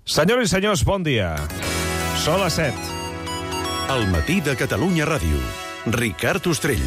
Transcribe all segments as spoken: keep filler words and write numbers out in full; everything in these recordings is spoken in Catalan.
Senyores i senyors, bon dia. Són les set. Al matí de Catalunya Ràdio. Ricard Ostrell.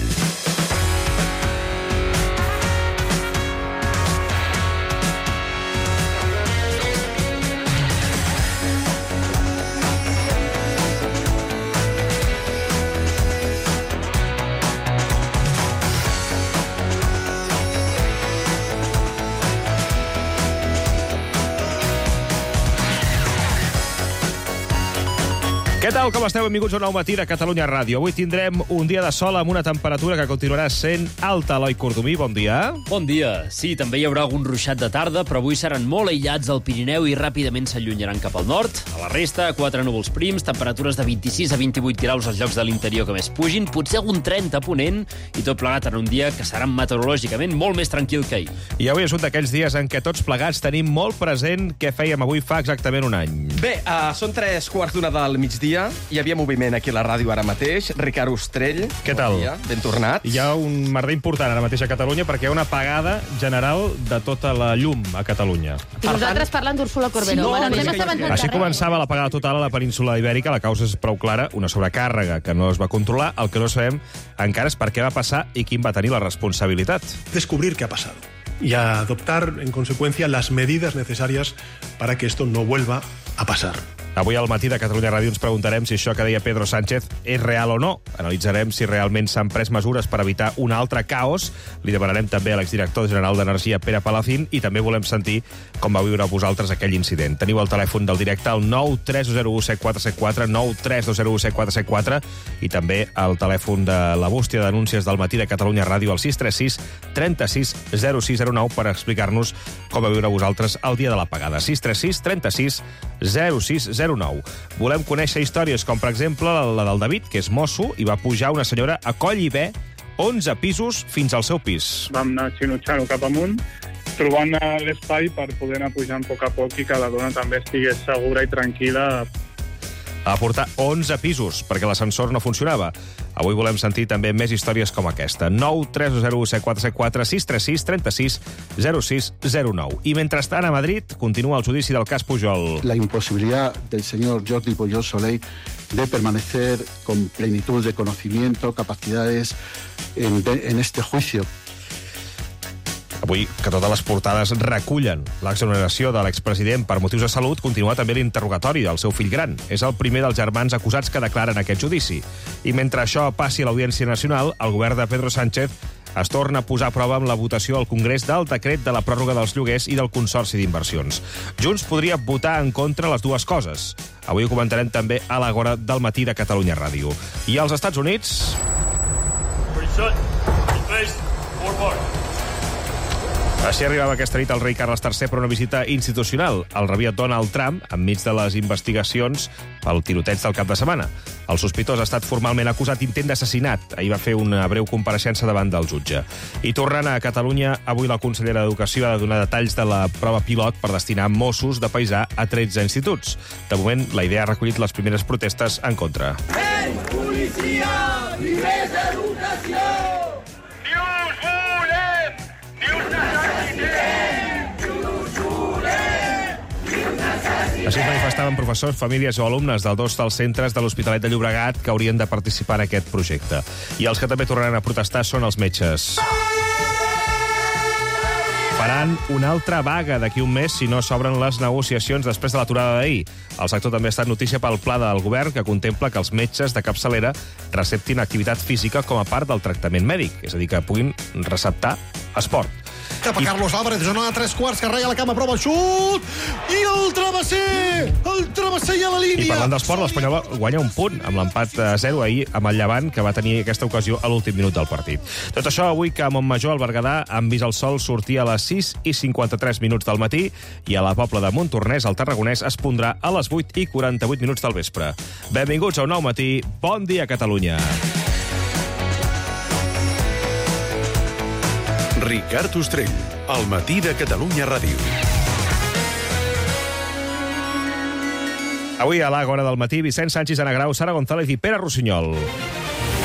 Què tal, com esteu? Benvinguts a un nou matí de Catalunya Ràdio. Avui tindrem un dia de sol amb una temperatura que continuarà sent alta. Eloi Cordomí, bon dia. Bon dia. Sí, també hi haurà algun ruixat de tarda, però avui seran molt aïllats al Pirineu i ràpidament s'allunyaran cap al nord. A la resta, quatre núvols prims, temperatures de vint-i-sis a vint-i-vuit graus als llocs de l'interior que més pugin, potser algun trenta a ponent, i tot plegat en un dia que serà meteorològicament molt més tranquil que ahir. I avui és un d'aquells dies en què tots plegats tenim molt present què fèiem avui fa exactament un any. Bé, uh, són tres quarts d'una del migdia. Hi havia moviment aquí a la ràdio ara mateix. Ricard Ostrell. Què tal? Bon dia, ben tornat. Hi ha un merder important ara mateix a Catalunya perquè hi ha una apagada general de tota la llum a Catalunya. I nosaltres parlant d'Úrsula Corberó. Sí, no, bueno, no, ens hem no, assabentat no, de Així res. començava l'apagada total a la península Ibèrica. La causa és prou clara, una sobrecàrrega que no es va controlar. El que no sabem encara és per què va passar i quin va tenir la responsabilitat. Descubrir qué ha pasado y a adoptar, en consecuencia, las medidas necesarias para que esto no vuelva a pasar. Avui al matí de Catalunya Ràdio ens preguntarem si això que deia Pedro Sánchez és real o no. Analitzarem si realment s'han pres mesures per evitar un altre caos. Li demanarem també a l'exdirector general d'Energia, Pere Palacín, i també volem sentir com va viure vosaltres aquell incident. Teniu el telèfon del directe al nou tres dos zero u set quatre set quatre, nou tres dos zero u set quatre set quatre, i també el telèfon de la bústia de denúncies del matí de Catalunya Ràdio al sis tres sis, trenta-sis, zero sis zero nou per explicar-nos com va viure vosaltres el dia de l'apagada. sis tres sis, trenta-sis, zero sis zero nou. Volem conèixer històries com, per exemple, la del David, que és mosso, i va pujar una senyora a Collibè onze pisos fins al seu pis. Vam anar xinutxant-ho cap amunt, trobant l'espai per poder anar pujant a poc a poc i que la dona també estigués segura i tranquil·la. A portar onze pisos, perquè l'ascensor no funcionava. Avui volem sentir també més històries com aquesta. nou tres dos zero u set quatre set quatre, sis tres sis, trenta-sis, zero sis zero nou. I mentrestant, a Madrid, continua el judici del cas Pujol. La imposibilidad del señor Jordi Pujol Soley de permanecer con plenitud de conocimiento, capacidades en, en este juicio. Avui, que totes les portades recullen l'exoneració de l'expresident per motius de salut, continua també l'interrogatori del seu fill gran. És el primer dels germans acusats que declaren aquest judici. I mentre això passi a l'Audiència Nacional, el govern de Pedro Sánchez es torna a posar a prova amb la votació al Congrés del decret de la pròrroga dels lloguers i del Consorci d'Inversions. Junts podria votar en contra les dues coses. Avui ho comentarem també a l'Agora del matí de Catalunya Ràdio. I als Estats Units... Així arribava aquesta nit el rei Carles tercer per una visita institucional. El rebia Donald Trump enmig de les investigacions pel tiroteig del cap de setmana. El sospitós ha estat formalment acusat d'intent d'assassinat. Ahir va fer una breu compareixença davant del jutge. I tornant a Catalunya, avui la consellera d'Educació ha de donar detalls de la prova pilot per destinar Mossos de paisà a tretze instituts. De moment, la idea ha recollit les primeres protestes en contra. Menys policia i més educació! Ni us volem! Ni us Així es manifestaven professors, famílies o alumnes del dos dels centres de l'Hospitalet de Llobregat que haurien de participar en aquest projecte. I els que també tornaran a protestar són els metges. Faran una altra vaga d'aquí un mes si no s'obren les negociacions després de l'aturada d'ahir. El sector també ha estat notícia pel pla del govern que contempla que els metges de capçalera receptin activitat física com a part del tractament mèdic, és a dir, que puguin receptar esport. Cap a Carlos Álvarez, zona de tres quarts, que reia la cama, prova el xut, i el travesser, el travesser i a la línia. I parlant d'esport, l'Espanyol guanya un punt amb l'empat a zero ahir amb el Llevant, que va tenir aquesta ocasió a l'últim minut del partit. Tot això avui que a Montmajor, al Berguedà, han vist el sol sortir a les sis i cinquanta-tres minuts del matí i a la Pobla de Montornès, al Tarragonès, es pondrà a les vuit i quaranta-vuit minuts del vespre. Benvinguts a un nou matí. Bon dia, Catalunya. Ricard Ostrell, al matí de Catalunya Ràdio. Avui a l'Àgora del matí, Vicent Sánchez, Ana Grau, Sara González i Pere Rossinyol.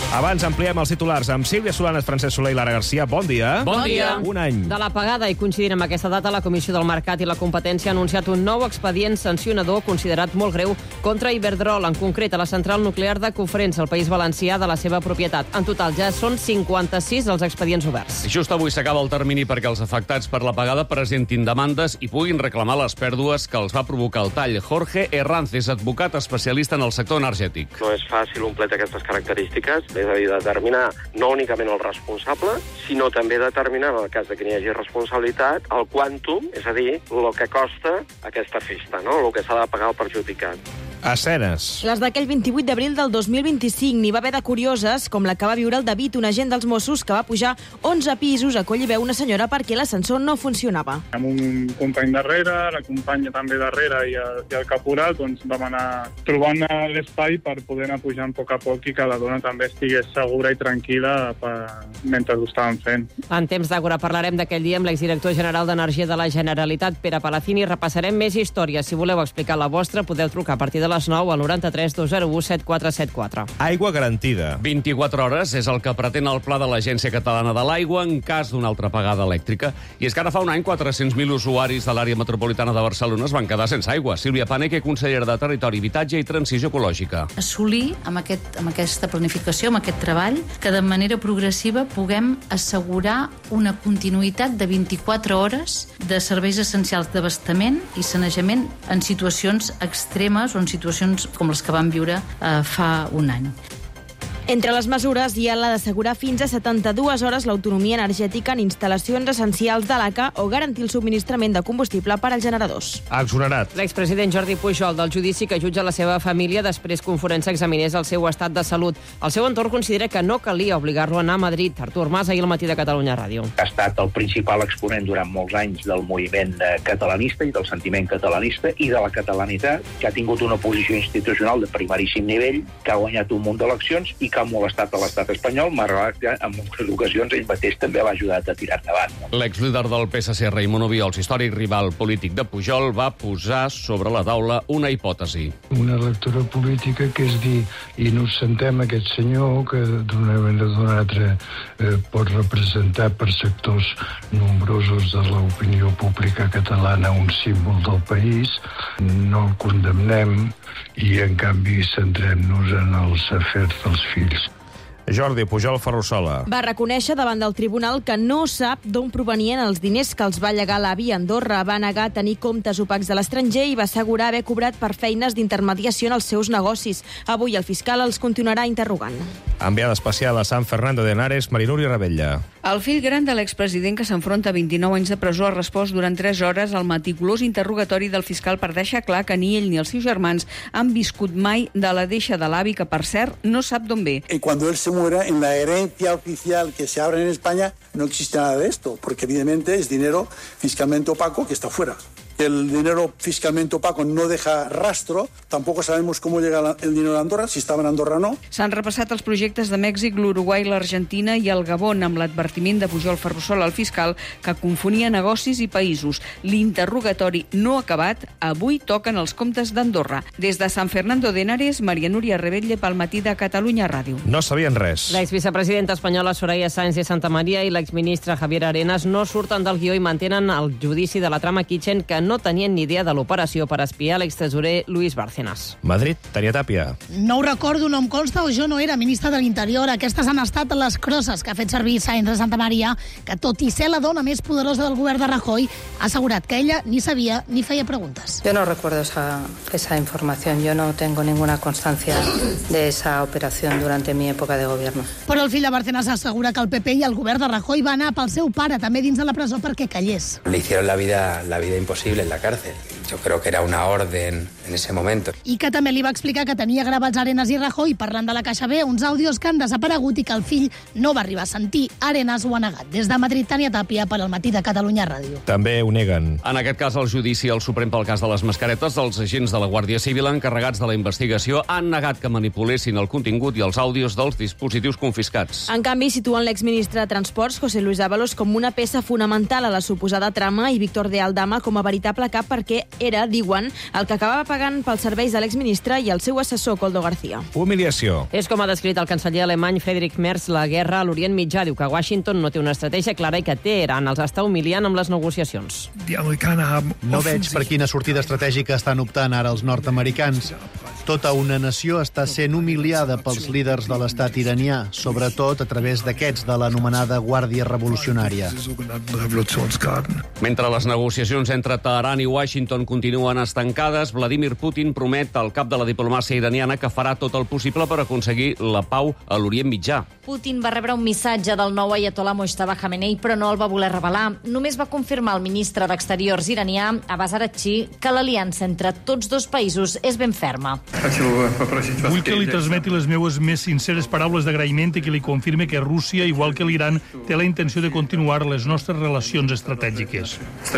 Abans ampliem els titulars amb Sílvia Solanes, Francesc Soler i Lara Garcia. Bon dia. Bon dia. Un any. De l'apagada i coincidint amb aquesta data, la Comissió del Mercat i la Competència ha anunciat un nou expedient sancionador considerat molt greu contra Iberdrola, en concret a la central nuclear de Cofrents, al País Valencià, de la seva propietat. En total ja són cinquanta-sis els expedients oberts. Just avui s'acaba el termini perquè els afectats per l'apagada presentin demandes i puguin reclamar les pèrdues que els va provocar el tall. Jorge Herranz és advocat especialista en el sector energètic. No és fàcil un plet d'aquestes característiques, és a dir, determinar no únicament el responsable, sinó també determinar, en el cas de que n'hi hagi responsabilitat, el quàntum, és a dir, el que costa aquesta festa, no? El que s'ha de pagar el perjudicat. Escenes. Les d'aquell vint-i-vuit d'abril del dos mil vint-i-cinc n'hi va haver de curioses, com la que va viure el David, un agent dels Mossos que va pujar onze pisos a coll i veu una senyora perquè l'ascensor no funcionava. Amb un company darrere, la companya també darrere i el, i el caporal, doncs vam anar trobant l'espai per poder anar pujant a poc a poc i que la dona també estigués segura i tranquil·la per, mentre ho estàvem fent. En temps d'Àgora parlarem d'aquell dia amb l'exdirector general d'Energia de la Generalitat, Pere Palacín, i repassarem més històries. Si voleu explicar la vostra, podeu trucar a partir de les nou al noranta-tres dos zero u set quatre set quatre. Aigua garantida. vint-i-quatre hores és el que pretén el pla de l'Agència Catalana de l'Aigua en cas d'una altra apagada elèctrica. I és que ara fa un any quatre-cents mil usuaris de l'àrea metropolitana de Barcelona es van quedar sense aigua. Sílvia Paneque, consellera de Territori, Habitatge i Transició Ecològica. Assolir amb, aquest, amb aquesta planificació, amb aquest treball, que de manera progressiva puguem assegurar una continuïtat de vint-i-quatre hores de serveis essencials d'abastament i sanejament en situacions extremes o en situacions com les que vam viure eh, fa un any. Entre les mesures hi ha la d'assegurar fins a setanta-dues hores l'autonomia energètica en instal·lacions essencials de l'A C A o garantir el subministrament de combustible per als generadors. Exonerat. L'expresident Jordi Pujol del judici que jutja la seva família després que un forense examinés el seu estat de salut. El seu entorn considera que no calia obligar-lo a anar a Madrid. Artur Mas, ahir al matí de Catalunya Ràdio. Ha estat el principal exponent durant molts anys del moviment catalanista i del sentiment catalanista i de la catalanitat, que ha tingut una posició institucional de primeríssim nivell, que ha guanyat un munt d'eleccions i que ha molestat a l'estat espanyol, malgrat que en moltes ocasions ell mateix també l'ha ajudat a tirar endavant. L'exlíder del P S C, Raimon Obiols, històric rival polític de Pujol, va posar sobre la taula una hipòtesi. Una lectura política que és dir, innocentem aquest senyor que d'una manera o d'una altra eh, pot representar per sectors nombrosos de l'opinió pública catalana un símbol del país, no el condemnem i en canvi centrem-nos en els afers dels fills. Jordi Pujol Ferrusola. Va reconèixer davant del tribunal que no sap d'on provenien els diners que els va llegar l'avi a Andorra. Va negar tenir comptes opacs de l'estranger i va assegurar haver cobrat per feines d'intermediació en els seus negocis. Avui el fiscal els continuarà interrogant. Enviada especial a San Fernando de Henares, Marinuri Rebella. El fill gran de l'expresident, que s'enfronta a vint-i-nou anys de presó, ha respost durant tres hores al meticulós interrogatori del fiscal per deixar clar que ni ell ni els seus germans han viscut mai de la deixa de l'avi, que per cert no sap d'on ve. Y cuando él se muera, en la herencia oficial que se abre en España no existe nada de esto, porque evidentemente es dinero fiscalmente opaco que está fuera. El dinero fiscalmente opaco no deja rastro, tampoco sabemos cómo llega el dinero a Andorra, si estava en Andorra o no. S'han repassat els projectes de Mèxic, l'Uruguai, l'Argentina i el Gabon, amb l'advertiment de Pujol Ferrusola al fiscal que confonia negocis i països. L'interrogatori no acabat, avui toquen els comptes d'Andorra. Des de San Fernando de Henares, Maria Núria Rebelle pel matí de Catalunya Ràdio. No sabien res. L'exvicepresidenta espanyola Soraya Sáenz de Santamaría i l'exministre Javier Arenas no surten del guió i mantenen el judici de la trama Kitchen, que no tenien ni idea de l'operació per espiar l'extresorer Luis Bárcenas. Madrid, Tania Tàpia. No ho recordo, no em consta o jo no era ministre de l'Interior. Aquestes han estat les crosses que ha fet servir Sáenz de Santamaría, que tot i ser la dona més poderosa del govern de Rajoy, ha assegurat que ella ni sabia ni feia preguntes. Yo no recuerdo esa, esa información. Yo no tengo ninguna constancia de esa operación durante mi época de gobierno. Però el fill de Bárcenas assegura que el P P i el govern de Rajoy va anar pel seu pare també dins de la presó perquè callés. Le hicieron la vida, la vida imposible en la cárcel. Yo creo que era una orden en ese momento. I que també li va explicar que tenia gravats Arenas i Rajoy parlant de la Caixa B, uns àudios que han desaparegut i que el fill no va arribar a sentir. Arenas ho ha negat. Des de Madrid, Tania Tàpia, per al matí de Catalunya Ràdio. També ho neguen. En aquest cas, el judici al Suprem pel cas de les mascaretes, els agents de la Guàrdia Civil encarregats de la investigació han negat que manipulessin el contingut i els àudios dels dispositius confiscats. En canvi, situen l'exministre de Transports, José Luis Ábalos, com una peça fonamental a la suposada trama i Víctor de Aldama com a veritable cap perquè era, diuen, el que acabava pagant pels serveis de l'exministre i el seu assessor, Koldo García. Humiliació. És com ha descrit el canceller alemany Friedrich Merz la guerra a l'Orient Mitjà. Diu que Washington no té una estratègia clara i que Teheran els està humiliant amb les negociacions. No veig per quina sortida estratègica estan optant ara els nord-americans. Tota una nació està sent humiliada pels líders de l'estat iranià, sobretot a través d'aquests de l'anomenada Guàrdia Revolucionària. Mentre les negociacions entre Teheran i Washington continuen estancades, Vladimir Putin promet al cap de la diplomàcia iraniana que farà tot el possible per aconseguir la pau a l'Orient Mitjà. Putin va rebre un missatge del nou ayatollah Mojtaba Khamenei, però no el va voler revelar. Només va confirmar el ministre d'Exteriors iranià, Abbas Araghchi, que l'aliança entre tots dos països és ben ferma. Vull que li transmeti les meves més sinceres paraules d'agraïment i que li confirme que Rússia, igual que l'Iran, té la intenció de continuar les nostres relacions estratègiques.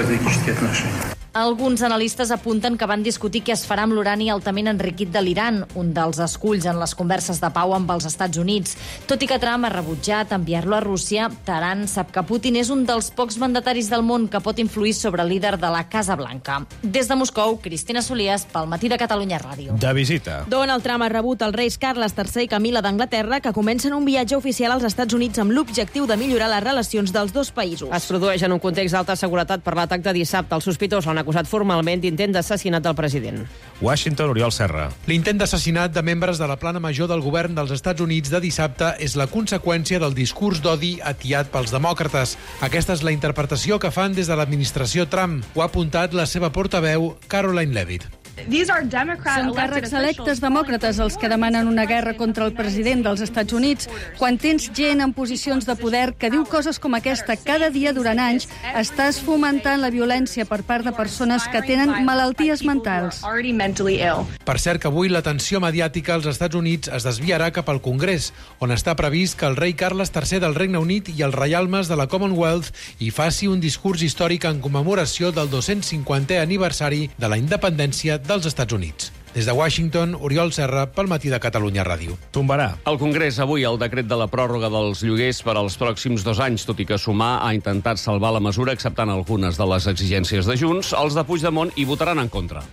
Alguns analistes apunten que van discutir què es farà amb l'urani altament enriquit de l'Iran, un dels esculls en les converses de pau amb els Estats Units. Tot i que Trump ha rebutjat enviar-lo a Rússia, Teheran sap que Putin és un dels pocs mandataris del món que pot influir sobre el líder de la Casa Blanca. Des de Moscou, Cristina Solies, pel Matí de Catalunya Ràdio. De visita. Donald Trump ha rebut els reis Carles tercer i Camila d'Anglaterra, que comencen un viatge oficial als Estats Units amb l'objectiu de millorar les relacions dels dos països. Es produeix en un context d'alta seguretat per l'atac de dissabte. El sospitós l'han acusat formalment d'intent d'assassinat del president. Washington, Oriol Serra. L'intent d'assassinat de membres de la plana major del govern dels Estats Units de dissabte és la conseqüència del discurs d'odi atiat pels demòcrates. Aquesta és la interpretació que fan des de l'administració Trump. Ho ha apuntat la seva portaveu, Caroline Leavitt. Són càrrecs electes demòcrates els que demanen una guerra contra el president dels Estats Units. Quan tens gent en posicions de poder que diu coses com aquesta cada dia durant anys, estàs fomentant la violència per part de persones que tenen malalties mentals. Per cert que avui l'atenció mediàtica als Estats Units es desviarà cap al Congrés, on està previst que el rei Carles tercer del Regne Unit i els reialmes de la Commonwealth hi faci un discurs històric en commemoració del dos-cents cinquantè aniversari de la independència dels Estats Units. Des de Washington, Oriol Serra, pel Matí de Catalunya Ràdio. Tombarà. Al Congrés avui el decret de la pròrroga dels lloguers per als pròxims dos anys, tot i que Sumar ha intentat salvar la mesura acceptant algunes de les exigències de Junts, els de Puigdemont hi votaran en contra.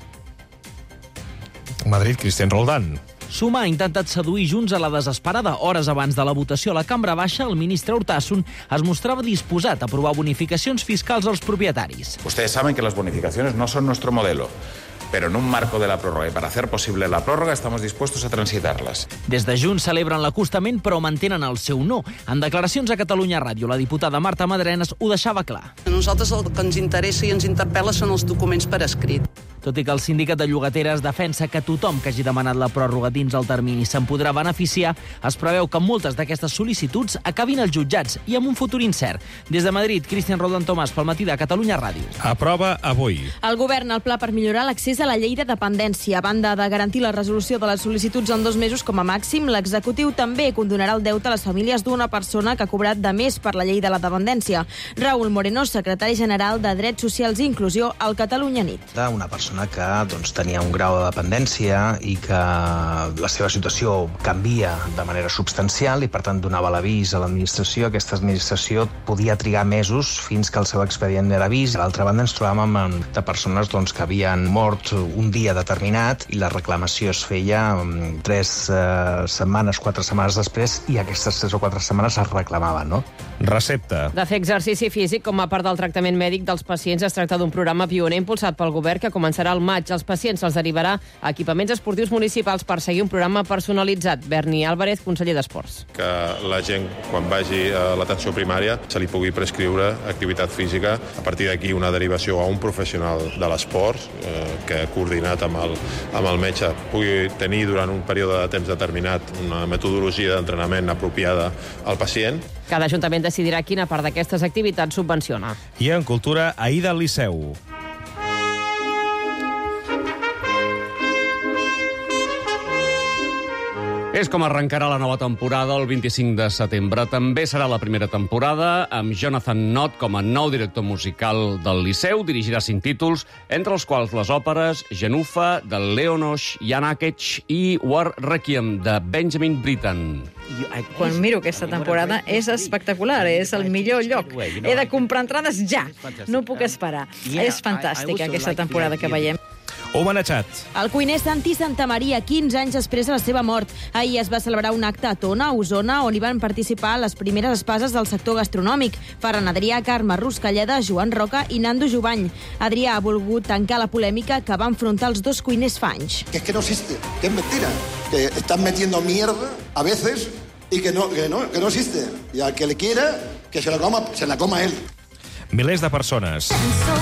Madrid, Cristian Roldán. Sumar ha intentat seduir Junts a la desesperada. Hores abans de la votació a la Cambra Baixa, el ministre Urtasun es mostrava disposat a aprovar bonificacions fiscals als propietaris. Ustedes saben que las bonificaciones no son nuestro modelo, pero en un marco de la prórroga y para hacer posible la prórroga estamos dispuestos a transitarlas. Des de Junts celebren l'acostament però mantenen el seu no. En declaracions a Catalunya Ràdio, la diputada Marta Madrenas ho deixava clar. A nosaltres el que ens interessa i ens interpel·la són els documents per escrit. Tot i que el sindicat de llogateres defensa que tothom que hagi demanat la pròrroga dins el termini se'n podrà beneficiar, es preveu que moltes d'aquestes sol·licituds acabin als jutjats i amb un futur incert. Des de Madrid, Cristian Roldán Tomàs, pel Matí de Catalunya Ràdio. Aprova avui. El govern el pla per millorar l'accés a la llei de dependència. A banda de garantir la resolució de les sol·licituds en dos mesos com a màxim, l'executiu també condonarà el deute a les famílies d'una persona que ha cobrat de més per la llei de la dependència. Raúl Moreno, secretari general de Drets Socials i Inclusió al Catalunya Nit. Una persona que doncs, tenia un grau de dependència i que la seva situació canvia de manera substancial i, per tant, donava l'avís a l'administració. Aquesta administració podia trigar mesos fins que el seu expedient era vist. A l'altra banda, ens trobàvem amb de persones doncs, que havien mort un dia determinat i la reclamació es feia tres eh, setmanes, quatre setmanes després, i aquestes tres o quatre setmanes es reclamaven, no? Recepta. De fer exercici físic com a part del tractament mèdic dels pacients es tracta d'un programa pioner impulsat pel govern que començarà al maig. Els pacients se'ls derivarà a equipaments esportius municipals per seguir un programa personalitzat. Berni Álvarez, conseller d'Esports. Que la gent, quan vagi a l'atenció primària, se li pugui prescriure activitat física. A partir d'aquí, una derivació a un professional de l'esport eh, que, coordinat amb el, amb el metge, pugui tenir durant un període de temps determinat una metodologia d'entrenament apropiada al pacient. Cada ajuntament decidirà quina part d'aquestes activitats subvenciona. I en cultura, Aida al Liceu. És com arrencarà la nova temporada el vint-i-cinc de setembre. També serà la primera temporada amb Jonathan Nott com a nou director musical del Liceu. Dirigirà cinc títols, entre els quals les òperes Genufa, de Leonos Janáček i War Requiem, de Benjamin Britten. Quan miro aquesta temporada és espectacular, és el millor lloc. He de comprar entrades ja, no puc esperar. És fantàstica aquesta temporada que veiem. Homenatjat. El cuiner Santi Santamaria, quinze anys després de la seva mort. Ahir es va celebrar un acte a Tona, a Osona, on hi van participar les primeres espases del sector gastronòmic. Ferran Adrià, Carme Ruscalleda, Joan Roca i Nando Jubany. Adrià ha volgut tancar la polèmica que va enfrontar els dos cuiners fa anys. Que es que no existe, que es mentira, que están metiendo mierda a veces y que no, que no, que no existe. Y al que le quiera, que se la coma, se la coma él. Milers de persones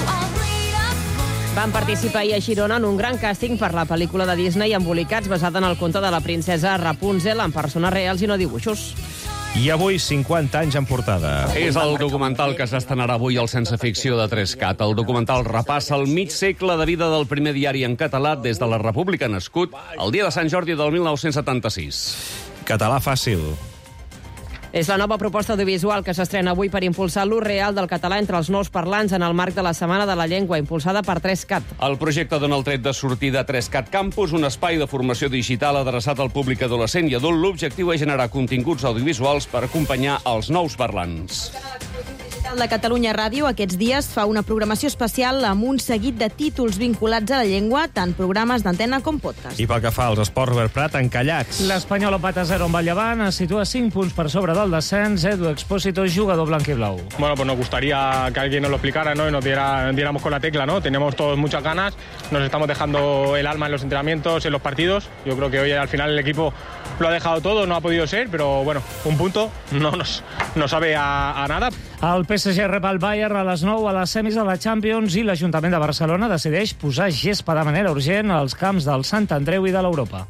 van participar ahir a Girona en un gran càsting per la pel·lícula de Disney Embolicats, basada en el conte de la princesa Rapunzel, en persones reals i no dibuixos. I avui, cinquanta anys en portada. És el documental que s'estrenarà avui al Sense Ficció de tres cat. El documental repassa el mig segle de vida del primer diari en català des de la República, nascut el dia de Sant Jordi del mil nou-cents setanta-sis. Català fàcil. És la nova proposta audiovisual que s'estrena avui per impulsar l'ús real del català entre els nous parlants en el marc de la Setmana de la Llengua, impulsada per tres cat. El projecte dona el tret de sortida a tres cat Campus, un espai de formació digital adreçat al públic adolescent i adult. L'objectiu és generar continguts audiovisuals per acompanyar els nous parlants. De Catalunya Ràdio aquests dies fa una programació especial amb un seguit de títols vinculats a la llengua, tant programes d'antena com podcast. I pel que fa als esports, Robert Prat, encallats. L'Espanyol empat a zero amb el Llevant, es situa cinc punts per sobre del descens. Edu Expósito, jugador blanquiblau. Bueno, pues nos gustaría que alguien nos lo explicara, ¿no? Y nos diera, diéramos con la tecla, ¿no? Tenemos todos muchas ganas, nos estamos dejando el alma en los entrenamientos, en los partidos. Yo creo que hoy al final el equipo lo ha dejado todo, no ha podido ser, pero bueno, un punto no nos no sabe a, a nada. El P S G rep el Bayern a les nou a les semis de la Champions i l'Ajuntament de Barcelona decideix posar gespa de manera urgent als camps del Sant Andreu i de l'Europa.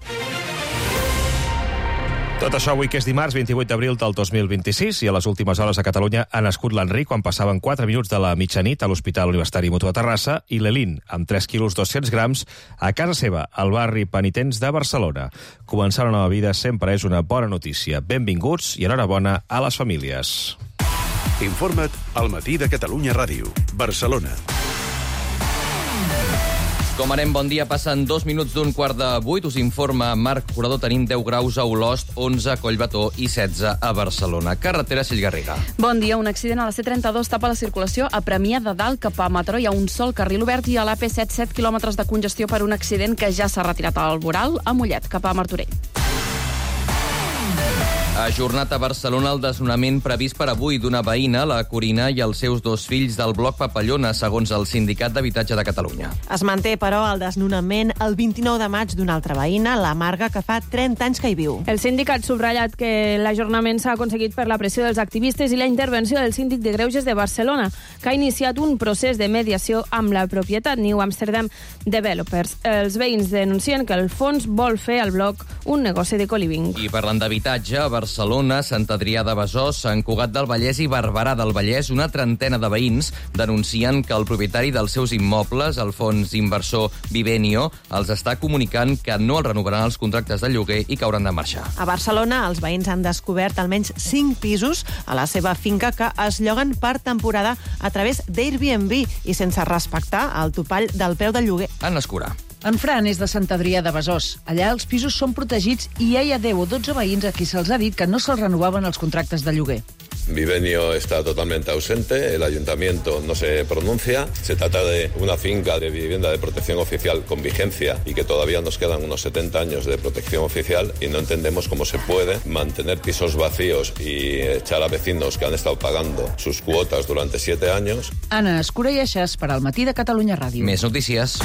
Tot això avui, que és dimarts, vint-i-vuit d'abril del dos mil vint-i-sis, i a les últimes hores a Catalunya ha nascut l'Enric quan passaven quatre minuts de la mitjanit a l'Hospital Universitari Mutu de Terrassa i l'Elin, amb tres quilos dos-cents grams, a casa seva, al barri Penitents de Barcelona. Començar una nova vida sempre és una bona notícia. Benvinguts i enhorabona a les famílies. Informa't al Matí de Catalunya Ràdio, Barcelona. Com anem, bon dia. Passen dos minuts d'un quart de vuit. Us informa Marc Curador. Tenim deu graus a Olost, onze a Collbató i setze a Barcelona. Carretera Sillgarriga. Bon dia. Un accident a la C trenta-dos tapa la circulació a Premià de Dalt cap a Mataró. Hi ha un sol carril obert i a l'A P set, set quilòmetres de congestió per un accident que ja s'ha retirat al Boral, a Mollet, cap a Martorell. Ha ajornat a Barcelona el desnonament previst per avui d'una veïna, la Corina, i els seus dos fills del bloc Papallona, segons el Sindicat d'Habitatge de Catalunya. Es manté, però, el desnonament el vint-i-nou de maig d'una altra veïna, la Marga, que fa trenta anys que hi viu. El sindicat ha subratllat que l'ajornament s'ha aconseguit per la pressió dels activistes i la intervenció del síndic de Greuges de Barcelona, que ha iniciat un procés de mediació amb la propietat New Amsterdam Developers. Els veïns denuncien que el fons vol fer al bloc un negoci de co-living. I parlant d'habitatge, a Barcelona, Sant Adrià de Besòs, Sant Cugat del Vallès i Barberà del Vallès, una trentena de veïns denuncien que el propietari dels seus immobles, el fons inversor Vivenio, els està comunicant que no els renovaran els contractes de lloguer i que hauran de marxar. A Barcelona, els veïns han descobert almenys cinc pisos a la seva finca que es lloguen per temporada a través d'Airbnb i sense respectar el topall del preu del lloguer. Anna Escurà. En Fran és de Sant Adrià de Besòs. Allà els pisos són protegits i hi ha deu o dotze veïns a qui se'ls ha dit que no se'ls renovaven els contractes de lloguer. Vivenio está totalmente ausente, el ayuntamiento no se pronuncia. Se trata de una finca de vivienda de protección oficial con vigencia y que todavía nos quedan unos setenta años de protección oficial y no entendemos cómo se puede mantener pisos vacíos y echar a vecinos que han estado pagando sus cuotas durante siete años. Anna Escura i Aixàs per al Matí de Catalunya Ràdio. Més notícies.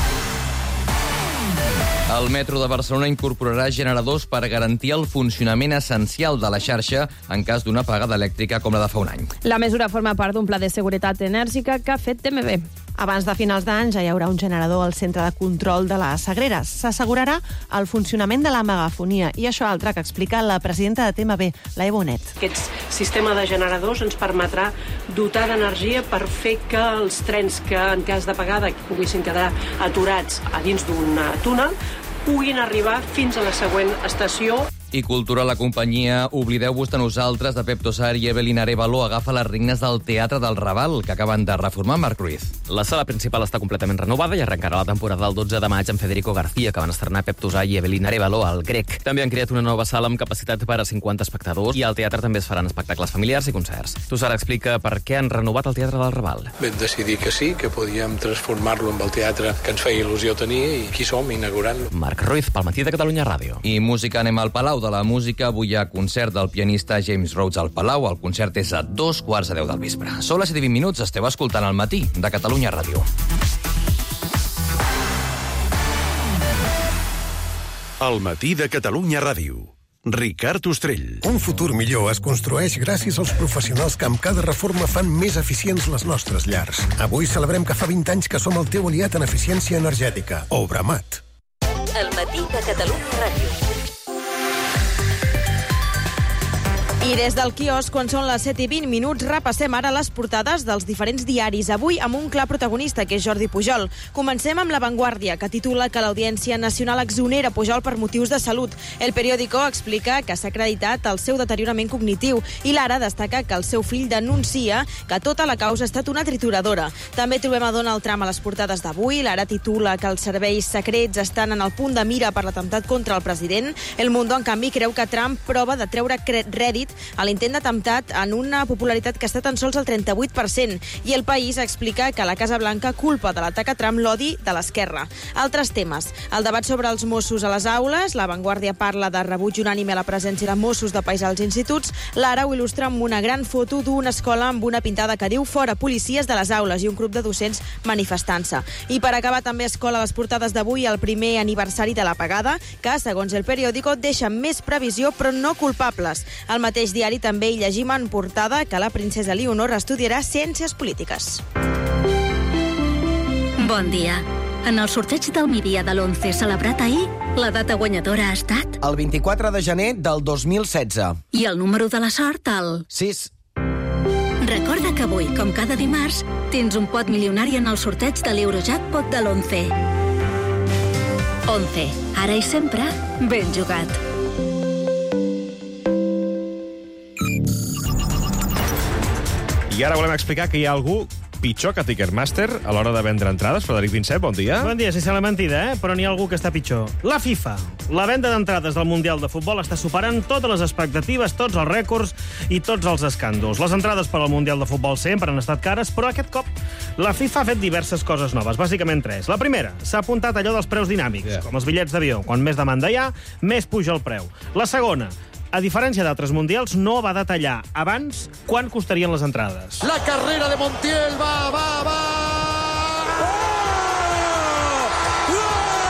El metro de Barcelona incorporarà generadors per garantir el funcionament essencial de la xarxa en cas d'una apagada elèctrica com la de fa un any. La mesura forma part d'un pla de seguretat enèrgica que ha fet T M B. Abans de finals d'any ja hi haurà un generador al centre de control de les Sagreres. S'assegurarà el funcionament de la megafonia i això altre que explica la presidenta de T M B, la Eva Bonet. Aquest sistema de generadors ens permetrà dotar d'energia per fer que els trens que en cas d'apagada poguessin quedar aturats a dins d'un túnel puguin arribar fins a la següent estació. I cultura, la companyia Oblideu-vos de nosaltres de Pep Tosar i Evelyn Arévalo agafa les regnes del Teatre del Raval, que acaben de reformar Marc Ruiz. La sala principal està completament renovada i arrencarà la temporada el dotze de maig amb Federico García, que van estrenar Pep Tosar i Evelyn Arévalo al Grec. També han creat una nova sala amb capacitat per a cinquanta espectadors i al teatre també es faran espectacles familiars i concerts. Tosar explica per què han renovat el Teatre del Raval. Vam decidir que sí, que podíem transformar-lo en el teatre que ens feia il·lusió tenir i aquí som, inaugurant-lo. Marc Ruiz, pel Matí de Catalunya Ràdio. I música, anem al Palau de la Música. Avui hi ha concert del pianista James Rhodes al Palau. El concert és a dos quarts de deu del vespre. Són les set i vint minuts, esteu escoltant El Matí de Catalunya Ràdio. El Matí de Catalunya Ràdio. Ricard Ostrell. Un futur millor es construeix gràcies als professionals que amb cada reforma fan més eficients les nostres llars. Avui celebrem que fa vint anys que som el teu aliat en eficiència energètica. Obramat. El Matí de Catalunya Ràdio. I des del quiosc, quan són les set i vint minuts, repassem ara les portades dels diferents diaris. Avui amb un clar protagonista, que és Jordi Pujol. Comencem amb La Vanguardia, que titula que l'Audiència Nacional exonera Pujol per motius de salut. El periòdico explica que s'ha acreditat el seu deteriorament cognitiu i l'Ara destaca que el seu fill denuncia que tota la causa ha estat una trituradora. També trobem a Donald Trump a les portades d'avui. L'Ara titula que els serveis secrets estan en el punt de mira per l'atemptat contra el president. El Mundo, en canvi, creu que Trump prova de treure rèdit a l'intent d'atemptat en una popularitat que està tan sols al trenta-vuit per cent. I El País explica que la Casa Blanca culpa de l'atac a Trump l'odi de l'esquerra. Altres temes. El debat sobre els Mossos a les aules. La Vanguardia parla de rebuig unànime a la presència de Mossos de país als instituts. L'Ara ho il·lustra amb una gran foto d'una escola amb una pintada que diu fora policies de les aules i un grup de docents manifestant-se. I per acabar també escola a les portades d'avui el primer aniversari de l'apagada, que, segons el periòdico, deixa més previsió però no culpables. El mateix diari també hi llegim en portada que la princesa Leonor estudiarà ciències polítiques. Bon dia. En el sorteig del migdia de l'onze celebrat ahir, la data guanyadora ha estat... El vint-i-quatre de gener del dos mil setze. I el número de la sort, el... sis. Recorda que avui, com cada dimarts, tens un pot milionari en el sorteig de l'Eurojackpot de l'onze. onze. Ara i sempre, ben jugat. I ara volem explicar que hi ha algú pitjor que Ticketmaster a l'hora de vendre entrades. Frederic Vincent, bon dia. Bon dia, si sembla mentida, eh? Però n'hi ha algú que està pitjor. La FIFA. La venda d'entrades del Mundial de Futbol està superant totes les expectatives, tots els rècords i tots els escàndols. Les entrades per al Mundial de Futbol sempre han estat cares, però aquest cop la FIFA ha fet diverses coses noves, bàsicament tres. La primera, s'ha apuntat allò dels preus dinàmics, yeah. com els bitllets d'avió. Quan més demanda hi ha, més puja el preu. La segona, a diferència d'altres mundials, no va detallar abans quan costarien les entrades. La carrera de Montiel, va, va, va! ¡Oh!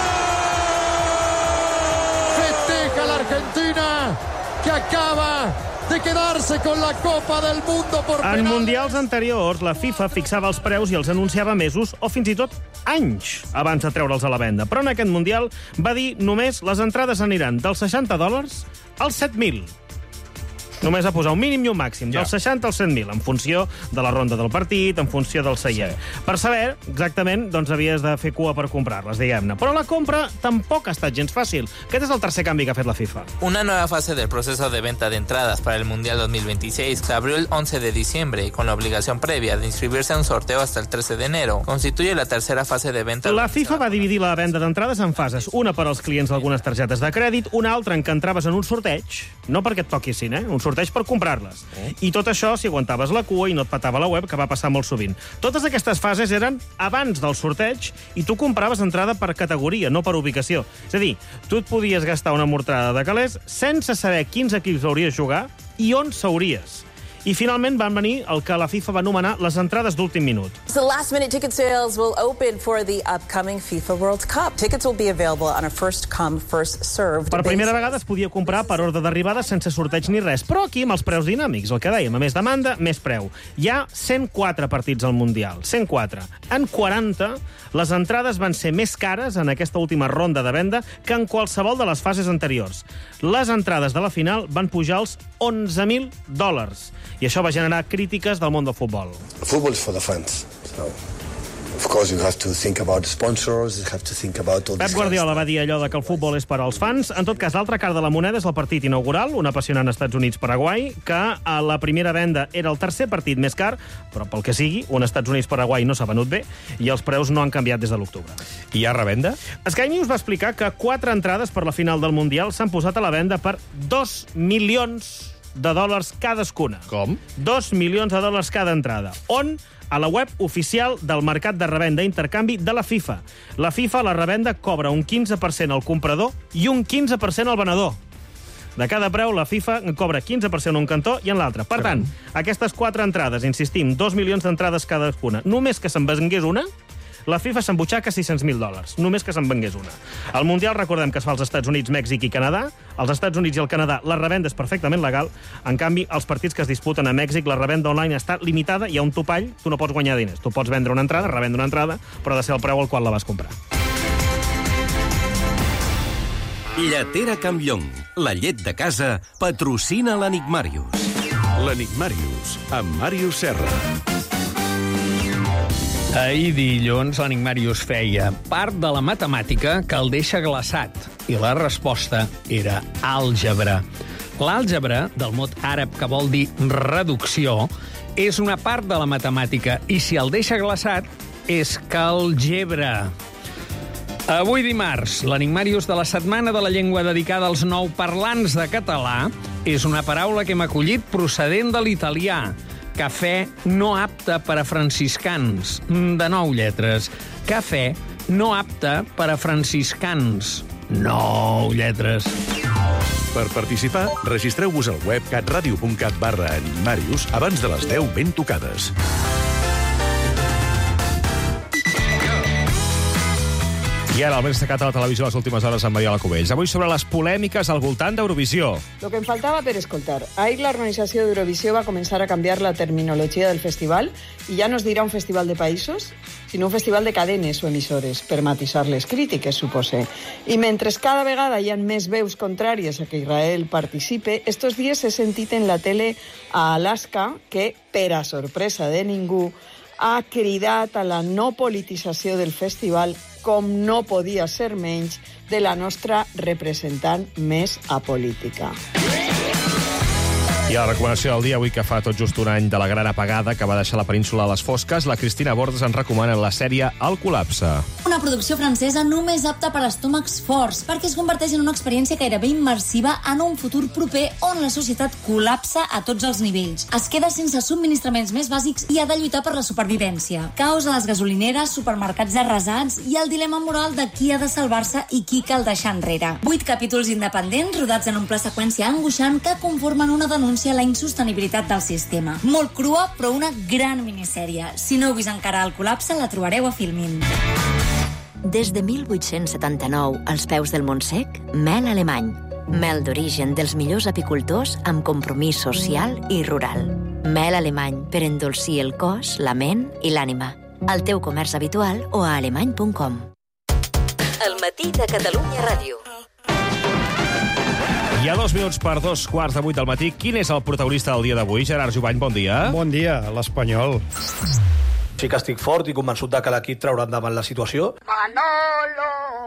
Festeja la Argentina, que acaba de quedarse con la Copa del Mundo por penal. En mundials anteriors, la FIFA fixava els preus i els anunciava mesos o fins i tot anys abans de treure'ls a la venda. Però en aquest mundial va dir només les entrades aniran dels seixanta dòlars als set mil. Només a posar un mínim i un màxim, ja. dels seixanta als cent mil, en funció de la ronda del partit, en funció del seient. Sí. Per saber, exactament, doncs havies de fer cua per comprar-les, diguem-ne. Però la compra tampoc ha estat gens fàcil. Aquest és el tercer canvi que ha fet la FIFA. Una nueva fase del proceso de venta de entradas para el Mundial dos mil veintiséis se abrió el once de diciembre con la obligación previa de inscribirse a un sorteo hasta el trece de enero. Constituye la tercera fase de venta. La FIFA va dividir la venda d'entrades en fases. Una per als clients d'algunes targetes de crèdit, una altra en què entraves en un sorteig, no perquè et toquissin, eh? Un sorteig per comprar-les. Oh. I tot això si aguantaves la cua i no et patava la web, que va passar molt sovint. Totes aquestes fases eren abans del sorteig i tu compraves entrada per categoria, no per ubicació. És a dir, tu et podies gastar una mortrada de calés sense saber quins equips hauries jugar i on s'hauries. I finalment van venir el que la FIFA va anomenar les entrades d'últim minut. The last-minute ticket sales will open for the upcoming FIFA World Cup. Tickets will be available on a first-come, first-served basis. Per primera vegada es podia comprar per ordre d'arribada sense sorteig ni res, però aquí amb els preus dinàmics, el que dèiem, a més demanda, més preu. Hi ha cent quatre partits al Mundial, cent quatre. En quaranta, les entrades van ser més cares en aquesta última ronda de venda que en qualsevol de les fases anteriors. Les entrades de la final van pujar als onze mil dòlars. I això va generar crítiques del món del futbol. Football is for the fans. So Of course, you have to think about the sponsors, you have to think about all Pep this Guardiola va dir allò de que el futbol és per als fans. En tot cas, l'altra cara de la moneda és el partit inaugural, un apassionant Estats Units-Paraguai, que a la primera venda era el tercer partit més car, però pel que sigui, un Estats Units-Paraguai no s'ha venut bé i els preus no han canviat des de l'octubre. I hi ha revenda? Sky News va explicar que quatre entrades per la final del Mundial s'han posat a la venda per dos milions de dòlars cadascuna. Com? Dos milions de dòlars cada entrada. On? A la web oficial del mercat de revenda i intercanvi de la FIFA. La FIFA, a la revenda, cobra un quinze per cent al comprador i un quinze per cent al venedor. De cada preu, la FIFA en cobra quinze per cent en un cantó i en l'altre. Per tant, aquestes quatre entrades, insistim, dos milions d'entrades cadascuna, només que se'n vengués una, la FIFA s'embutxaca sis-cents mil dòlars, només que se'n vengués una. El Mundial, recordem que es fa als Estats Units, Mèxic i Canadà. Als Estats Units i al Canadà la revenda és perfectament legal. En canvi, els partits que es disputen a Mèxic, la revenda online està limitada, hi ha un topall, tu no pots guanyar diners. Tu pots vendre una entrada, revendre una entrada, però ha de ser el preu al qual la vas comprar. Lletera Campllong, la llet de casa, patrocina l'Enigmàrius. L'Enigmàrius, amb Màrius Serra. Ahir dilluns l'Enigmàrius feia part de la matemàtica que el deixa glaçat i la resposta era àlgebra. L'àlgebra, del mot àrab que vol dir reducció, és una part de la matemàtica i si el deixa glaçat és calgebre. Avui dimarts, l'Enigmàrius de la setmana de la llengua dedicada als nou parlants de català és una paraula que hem acollit procedent de l'italià. Cafè no apte per a franciscans. De nou lletres. Cafè no apte per a franciscans. Nou lletres. Per participar, registreu-vos al web catradio punt cat barra Enigmàrius abans de les deu ben tocades. I ara el més destacat a la televisió les últimes hores amb Mariola Cubells. Avui sobre les polèmiques al voltant d'Eurovisió. Lo que em faltava per escoltar. Ahir la organització d'Eurovisió va començar a canviar la terminologia del festival i ja no es dirà un festival de països, sinó un festival de cadenes o emissores, per matisar les crítiques, supose. I mentre cada vegada hi ha més veus contràries a que Israel participe, estos dies he sentit en la tele a Alaska que, per a sorpresa de ningú, ha cridat a la no politització del festival com no podia ser menys de la nostra representant més apolítica. I a la recomanació del dia, avui que fa tot just un any de la gran apagada que va deixar la península a les fosques, la Cristina Bordes ens recomana la sèrie El col·lapse. Una producció francesa només apta per a estómacs forts, perquè es converteix en una experiència gairebé immersiva en un futur proper on la societat col·lapsa a tots els nivells. Es queda sense subministraments més bàsics i ha de lluitar per la supervivència. Caos a les gasolineres, supermercats arrasats i el dilema moral de qui ha de salvar-se i qui cal deixar enrere. Vuit capítols independents rodats en un pla seqüència angoixant que conformen una denúncia a la insostenibilitat del sistema. Molt crua, però una gran minissèrie. Si no heu vist encara El col·lapse, la trobareu a Filmin. Des de mil vuit-cents setanta-nou, als peus del Montsec, mel alemany. Mel d'origen dels millors apicultors amb compromís social i rural. Mel alemany per endolcir el cos, la ment i l'ànima. Al teu comerç habitual o a alemany punt com. El matí de Catalunya Ràdio. Hi ha dos minuts per dos quarts de vuit del matí. Quin és el protagonista del dia d'avui? Gerard Jubany, bon dia. Bon dia, l'Espanyol. Sí que estic fort i convençut de que l'equip traurà endavant la situació. Manolo!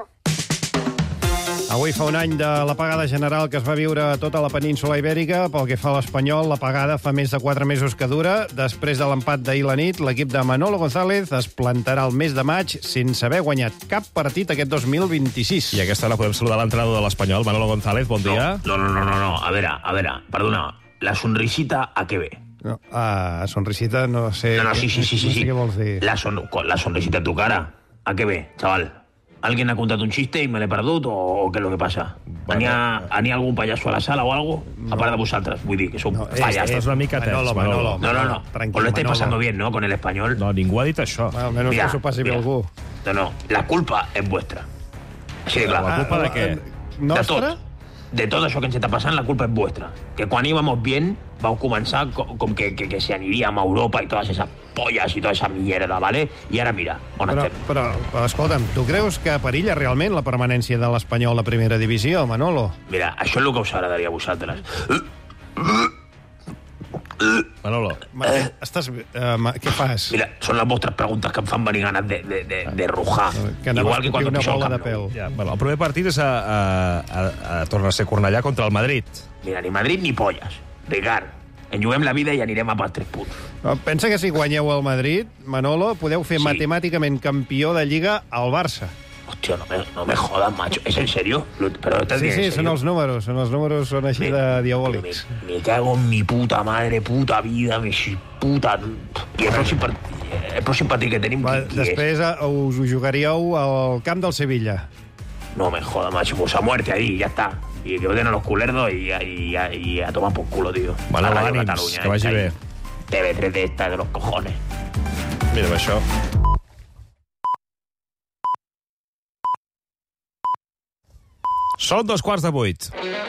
Avui fa un any de l'apagada general que es va viure a tota la península Ibèrica. Pel que fa a l'Espanyol, l'apagada fa més de quatre mesos que dura. Després de l'empat d'ahir la nit, l'equip de Manolo González es plantarà el mes de maig sense haver guanyat cap partit aquest dos mil vint-i-sis. I a aquesta hora podem saludar l'entrenador de l'Espanyol, Manolo González, bon dia. No, no, no, no, no. A veure, a veure, perdona. La sonrisita, ¿a qué ve? No, ah, sonrisita, no sé... No, no, sí, sí, sí, sí. No sé què vols dir. La, son, la sonrisita en tu cara. ¿A qué ve, chaval? ¿Alguien ha contado un chiste y me l'he perdut o, o què és lo que passa? N'hi ha, ha algun pallasso a la sala o algo? No. A part de vosaltres, vull dir que sou no, fallassos. Estàs una mica tens, Manolo, Manolo. No, no, no. Tranquil, Os lo estáis Manolo. pasando bien, ¿no? Con el español. No, ningú ha dit això. Bueno, almenys que s'ho passi bé algú. No, no. La culpa és vuestra. Així de clar. La culpa de què? Nostra? De tot. De tot això que ens està passant, la culpa és vostra. Que quan íbamos bien, vau començar com, com que, que, que se aniríem a Europa i totes esas polles i tota esa mierda, ¿vale? I ara mira, on però, estem. Però, però, escolta'm, tu creus que perilla realment la permanència de l'Espanyol a primera divisió, Manolo? Mira, això és el que us agradaria a vosaltres. Manolo. Eh, estàs... Uh, què fas? Mira, són les vostres preguntes que em fan venir ganes de, de, de, de rujar. Que Igual que quan una piso bola el de Camp pèl. Nou. Ja, bueno, el primer partit és a, a, a, a tornar a ser Cornellà contra el Madrid. Mira, ni Madrid ni polles. Ricard, en juguem la vida i anirem a pels tres punts. Pensa que si guanyeu el Madrid, Manolo, podeu fer sí. matemàticament campió de Lliga al Barça. Hòstia, no me, no me jodas, macho. ¿Es en serio? Pero estás Sí, bien, sí, en són serio? els números, són els números, són així Me- de diabòlics. Me cago en mi puta madre, puta vida, me si- puta... I el pròxim, part... el pròxim partit que tenim, Va, qui, qui després eh, us ho jugaríeu al camp del Sevilla. és? No me jodas, macho. Pues a muerte ahí, ya está. Y que voten a los culerdos y, y, y, y a tomar por culo, tío. Manolo, A Radio ànims, Catalunya, que vagi esta bé. ahí. T V tres de esta, de los cojones. Mira, això. Són dos quarts de vuit.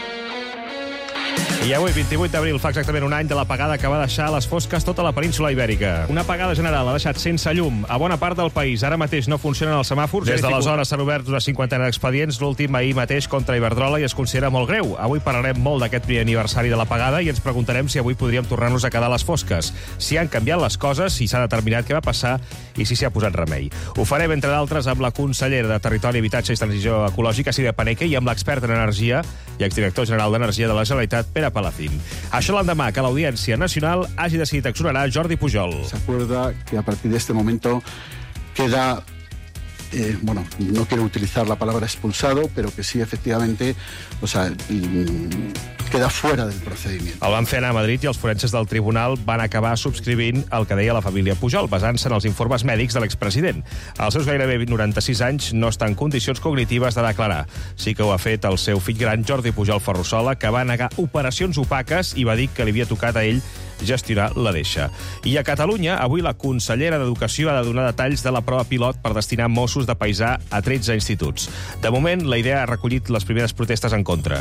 I avui, vint-i-vuit d'abril, fa exactament un any de l'apagada que va deixar a les fosques tota la península ibèrica. Una apagada general ha deixat sense llum a bona part del país. Ara mateix no funcionen els semàfors. Des d'aleshores s'han obert una cinquantena d'expedients, l'últim ahir mateix contra Iberdrola, i es considera molt greu. Avui parlarem molt d'aquest primer aniversari de l'apagada i ens preguntarem si avui podríem tornar-nos a quedar a les fosques, si han canviat les coses, si s'ha determinat què va passar i si s'hi ha posat remei. Ho farem, entre d'altres, amb la consellera de Territori, Habitatge i Transició Ecològica, Sílvia Paneque, i amb l'expert en energia i exdirector general d'Energia de la Generalitat, Pere Palacín. Això l'endemà que l'Audiència Nacional hagi decidit exonerar Jordi Pujol. Se acuerda que a partir de este momento queda, eh, bueno, no quiero utilizar la palabra expulsado, pero que sí, efectivamente, o sea, queda fuera del procedimiento. El van fer anar a Madrid i els forenses del tribunal van acabar subscrivint el que deia la família Pujol, basant-se en els informes mèdics de l'expresident. Als seus gairebé noranta-sis anys no està en condicions cognitives de declarar. Sí que ho ha fet el seu fill gran, Jordi Pujol Ferrusola, que va negar operacions opaques i va dir que li havia tocat a ell gestionar la deixa. I a Catalunya, avui la consellera d'Educació ha de donar detalls de la prova pilot per destinar Mossos de paisà a tretze instituts. De moment, la idea ha recollit les primeres protestes en contra.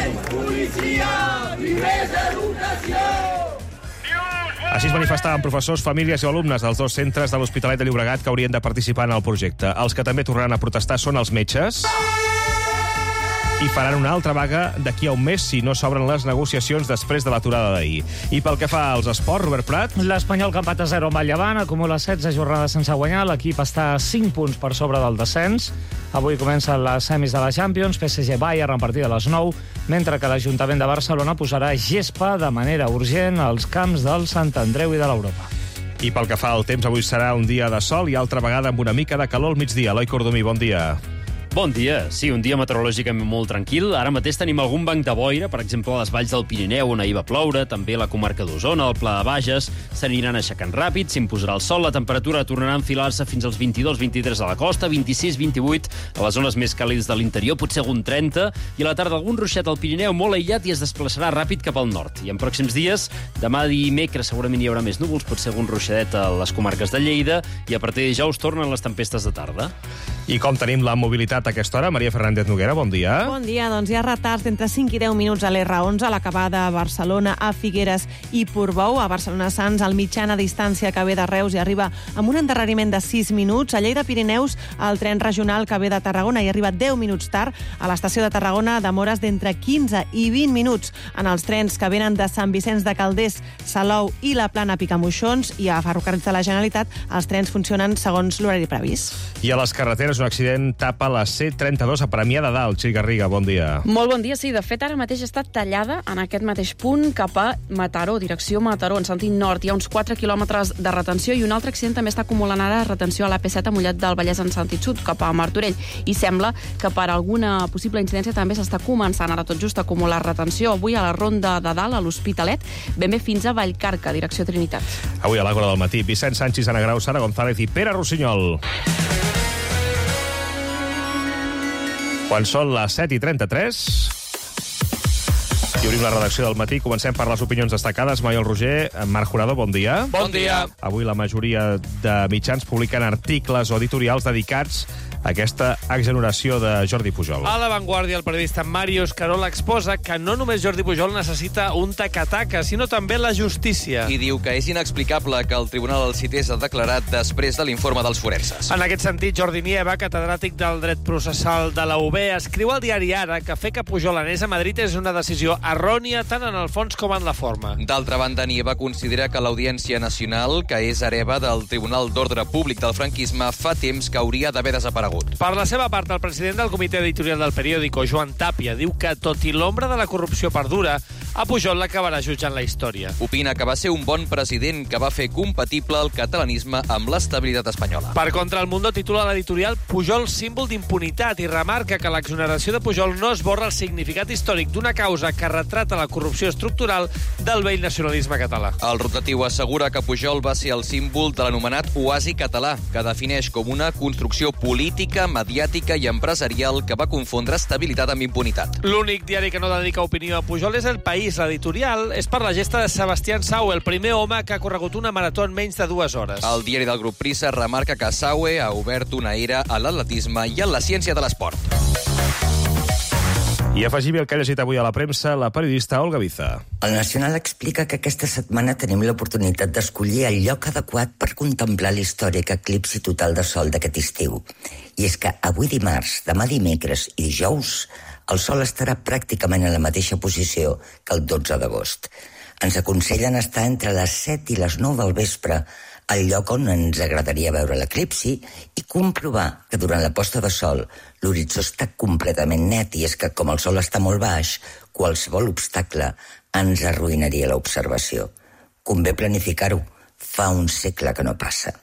Així es manifestaven professors, famílies i alumnes dels dos centres de l'Hospitalet de Llobregat que haurien de participar en el projecte. Els que també tornaran a protestar són els metges i faran una altra vaga d'aquí a un mes si no s'obren les negociacions després de l'aturada d'ahir. I pel que fa als esports, Robert Prat... L'Espanyol que empat a zero amb el Llevant, acumula setze jornades sense guanyar, l'equip està a cinc punts per sobre del descens. Avui comencen les semis de la Champions, P S G Bayern a partir de les nou, mentre que l'Ajuntament de Barcelona posarà gespa de manera urgent als camps del Sant Andreu i de l'Europa. I pel que fa al temps, avui serà un dia de sol i altra vegada amb una mica de calor al migdia. Eloi Cordomí, bon dia. Bon dia. Sí, un dia meteorològicament molt tranquil. Ara mateix tenim algun banc de boira, per exemple, a les valls del Pirineu, on ahir va ploure, també a la comarca d'Osona, al Pla de Bages. S'aniran aixecant ràpid, s'imposarà el sol, la temperatura tornarà a enfilar-se fins als vint-i-dos vint-i-tres a la costa, vint-i-sis vint-i-vuit a les zones més càlides de l'interior, potser algun trenta, i a la tarda algun ruixat al Pirineu molt aïllat i es desplaçarà ràpid cap al nord. I en pròxims dies, demà i dimecres segurament hi haurà més núvols, potser algun ruixadet a les comarques de Lleida, i a partir de dijous tornen les tempestes de tarda. I com tenim la mobilitat a aquesta hora? Maria Fernández Noguera, bon dia. Bon dia, doncs hi ha retards d'entre cinc i deu minuts a l'R onze, a l'acabada a Barcelona, a Figueres i Portbou. A Barcelona-Sants, al mitjana distància que ve de Reus i arriba amb un endarreriment de sis minuts. A Lleida-Pirineus, el tren regional que ve de Tarragona i arriba deu minuts tard. A l'estació de Tarragona, demores d'entre quinze i vint minuts en els trens que venen de Sant Vicenç de Calders, Salou i la Plana Picamoixons. I a Ferrocarrils de la Generalitat, els trens funcionen segons l'horari previst. I a les carreteres, un accident tapa la C trenta-dos a Premià de Dalt. Txell Garriga, bon dia. Molt bon dia, sí. De fet, ara mateix està tallada en aquest mateix punt cap a Mataró, direcció Mataró, en sentit nord. Hi ha uns quatre quilòmetres de retenció i un altre accident també està acumulant ara retenció a l'A P set a Mollet del Vallès en sentit sud, cap a Martorell. I sembla que per alguna possible incidència també s'està començant ara tot just a acumular retenció. Avui a la Ronda de Dalt, a l'Hospitalet, ben bé fins a Vallcarca, direcció Trinitat. Avui a l'Àgora del Matí, Vicent Sánchez, Ana Grau, Sara González i Pere Rossinyol. Quan són les set i trenta-tres i obrim la redacció del matí, comencem per les opinions destacades. Maiol Roger, Marc Jurado, bon dia. Bon dia. Avui la majoria de mitjans publiquen articles o editorials dedicats aquesta exoneració de Jordi Pujol. A La Vanguardia, el periodista Màrius Carola exposa que no només Jordi Pujol necessita un taca-taca, sinó també la justícia. I diu que és inexplicable que el Tribunal el cités ha declarat després de l'informe dels forenses. En aquest sentit, Jordi Nieva, catedràtic del dret processal de la U B, escriu al diari Ara que fer que Pujol anés a Madrid és una decisió errònia tant en el fons com en la forma. D'altra banda, Nieva considera que l'Audiència Nacional, que és hereva del Tribunal d'Ordre Públic del franquisme, fa temps que hauria d'haver desaparegut. Per la seva part, el president del comitè editorial del periòdico, Joan Tàpia, diu que, tot i l'ombra de la corrupció perdura, a Pujol l'acabarà jutjant la història. Opina que va ser un bon president que va fer compatible el catalanisme amb l'estabilitat espanyola. Per contra, el Mundo titula l'editorial Pujol símbol d'impunitat i remarca que l'exoneració de Pujol no esborra el significat històric d'una causa que retrata la corrupció estructural del vell nacionalisme català. El rotatiu assegura que Pujol va ser el símbol de l'anomenat oasi català, que defineix com una construcció política, mediàtica i empresarial que va confondre estabilitat amb impunitat. L'únic diari que no dedica opinió a Pujol és El País. L'editorial és per la gesta de Sebastián Saue, el primer home que ha corregut una marató en menys de dues hores. El diari del grup Prisa remarca que Saue ha obert una era a l'atletisme i a la ciència de l'esport. I afegim el que ha llegit avui a la premsa la periodista Olga Biza. El Nacional explica que aquesta setmana tenim l'oportunitat d'escollir el lloc adequat per contemplar l'històric eclipsi total de sol d'aquest estiu. I és que avui dimarts, demà dimecres i dijous, el sol estarà pràcticament en la mateixa posició que el dotze d'agost. Ens aconsellen estar entre les set i les nou del vespre, el lloc on ens agradaria veure l'eclipsi, i comprovar que durant la posta de sol l'horitzó està completament net, i és que, com el sol està molt baix, qualsevol obstacle ens arruïnaria l'observació. Convé planificar-ho. Fa un segle que no passa.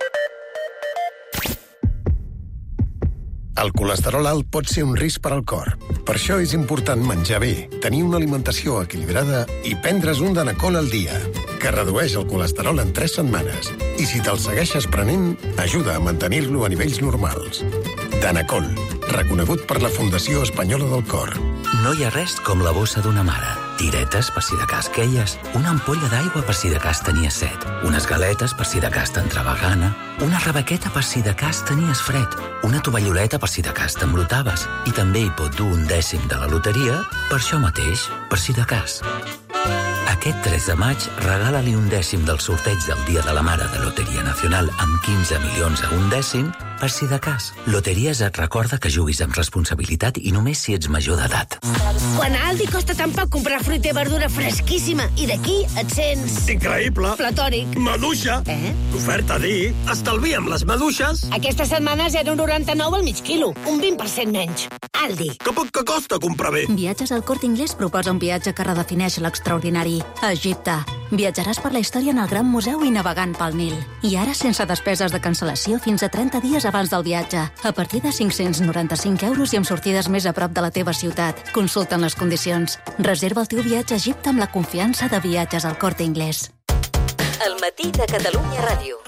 El colesterol alt pot ser un risc per al cor. Per això és important menjar bé, tenir una alimentació equilibrada i prendre's un Danacol al dia, que redueix el colesterol en tres setmanes. I si te'l segueixes prenent, ajuda a mantenir-lo a nivells normals. Danacol, reconegut per la Fundació Espanyola del Cor. No hi ha res com la bossa d'una mare. Tiretes per si de cas queies, una ampolla d'aigua per si de cas tenies set, unes galetes per si de cas t'entrava gana, una rebequeta per si de cas tenies fred, una tovalloleta per si de cas t'embrotaves, i també hi pot dur un dècim de la loteria per això mateix, per si de cas. Aquest tres de maig, regala-li un dècim del sorteig del Dia de la Mare de Loteria Nacional amb quinze milions a un dècim, per si de cas. Loteries et recorda que juguis amb responsabilitat i només si ets major d'edat. Quan a Aldi costa tan poc comprar fruita i verdura fresquíssima i d'aquí et sents... Increïble! Platòric. Maduixa! Eh? L'oferta dir, estalviem les maduixes! Aquesta setmana zero coma noranta-nou al mig quilo, un vint per cent menys. Aldi. Que poc que costa comprar bé! Viatges al Corte Inglés proposa un viatge que redefineix l'extraordinari. A Egipte. Viatjaràs per la història en el Gran Museu i navegant pel Nil. I ara sense despeses de cancel·lació fins a trenta dies abans del viatge. A partir de cinc-cents noranta-cinc euros i amb sortides més a prop de la teva ciutat. Consulta'n les condicions. Reserva el teu viatge a Egipte amb la confiança de Viatges al Corte Inglés. El matí de Catalunya Ràdio.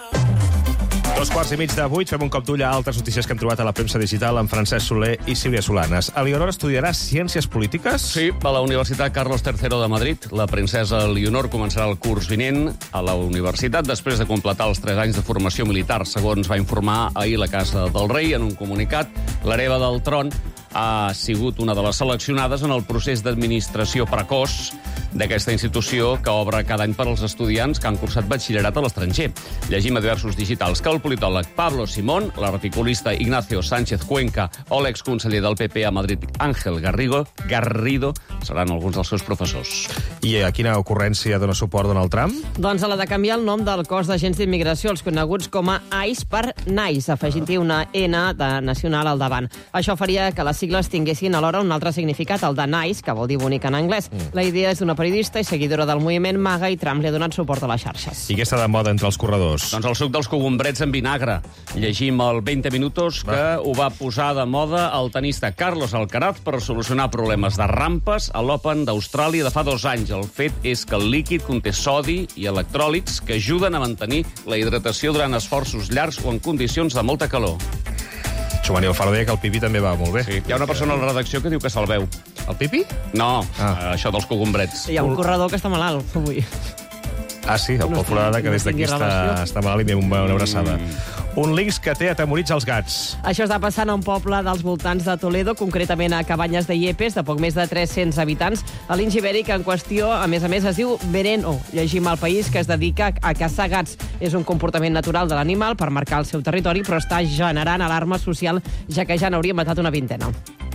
Dos quarts i mig de vuit, fem un cop d'ull a altres notícies que hem trobat a la premsa digital amb Francesc Soler i Sílvia Solanes. Elionor estudiarà Ciències Polítiques? Sí, a la Universitat Carlos tercero de Madrid. La princesa Elionor començarà el curs vinent a la universitat després de completar els tres anys de formació militar. Segons va informar ahir la Casa del Rei en un comunicat, l'hereva del tron ha sigut una de les seleccionades en el procés d'administració precoç d'aquesta institució que obre cada any per als estudiants que han cursat batxillerat a l'estranger. Llegim a diversos digitals que el politòleg Pablo Simón, l'articulista Ignacio Sánchez Cuenca o l'exconseller del P P a Madrid Ángel Garrigo, Garrido seran alguns dels seus professors. I a quina ocurrència dona suport Donald Trump? Doncs a la de canviar el nom del cos d'agents d'immigració, els coneguts com a ICE per NICE, afegint-hi una N de nacional al davant. Això faria que les sigles tinguessin alhora un altre significat, el de NICE, que vol dir bonic en anglès. Mm. La idea és d'una periodista i seguidora del moviment MAGA i Trump li ha donat suport a les xarxes. I què està de moda entre els corredors? Doncs el suc dels cogombrets en vinagre. Llegim el veinte minutos que Va. ho va posar de moda el tenista Carlos Alcaraz per solucionar problemes de rampes a l'Open d'Austràlia de fa dos anys. El fet és que el líquid conté sodi i electròlits que ajuden a mantenir la hidratació durant esforços llargs o en condicions de molta calor. Xumani Alfaro deia que el pipi també va molt bé. Sí. Hi ha una persona a la redacció que diu que se'l veu. El pipi? No, ah. això dels cogombrets. Hi ha un corredor que està malalt avui. Ah, sí, el Pol Foradada, que des d'aquí està, està malalt i una abraçada. Mm. Un linx que té atemorits els gats. Això està passant a un poble dels voltants de Toledo, concretament a Cabanyes de Yepes, de poc més de tres-cents habitants. El linx ibèric en qüestió, a més a més, es diu Veneno. Llegim al País, que es dedica a caçar gats. És un comportament natural de l'animal per marcar el seu territori, però està generant alarma social, ja que ja n'hauria matat una vintena.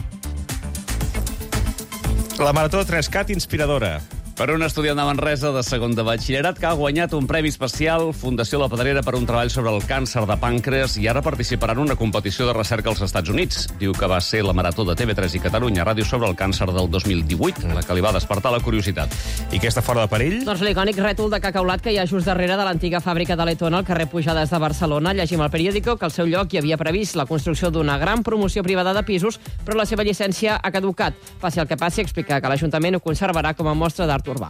La Marató de tres cat inspiradora. Per un estudiant de Manresa de segon de batxillerat que ha guanyat un premi especial Fundació La Pedrera per un treball sobre el càncer de pàncreas i ara participarà en una competició de recerca als Estats Units. Diu que va ser la Marató de T V tres i Catalunya Ràdio sobre el càncer del dos mil divuit, la que li va despertar la curiositat. I què està fora de perill? Doncs l'icònic rètol de cacaulat que hi ha just darrere de l'antiga fàbrica de Letona al carrer Pujades de Barcelona. Llegim al periòdico que al seu lloc hi havia previst la construcció d'una gran promoció privada de pisos, però la seva llicència ha caducat. Passi el que passi, explica que l'Ajuntament ho conservarà com a mostra d'art urbà.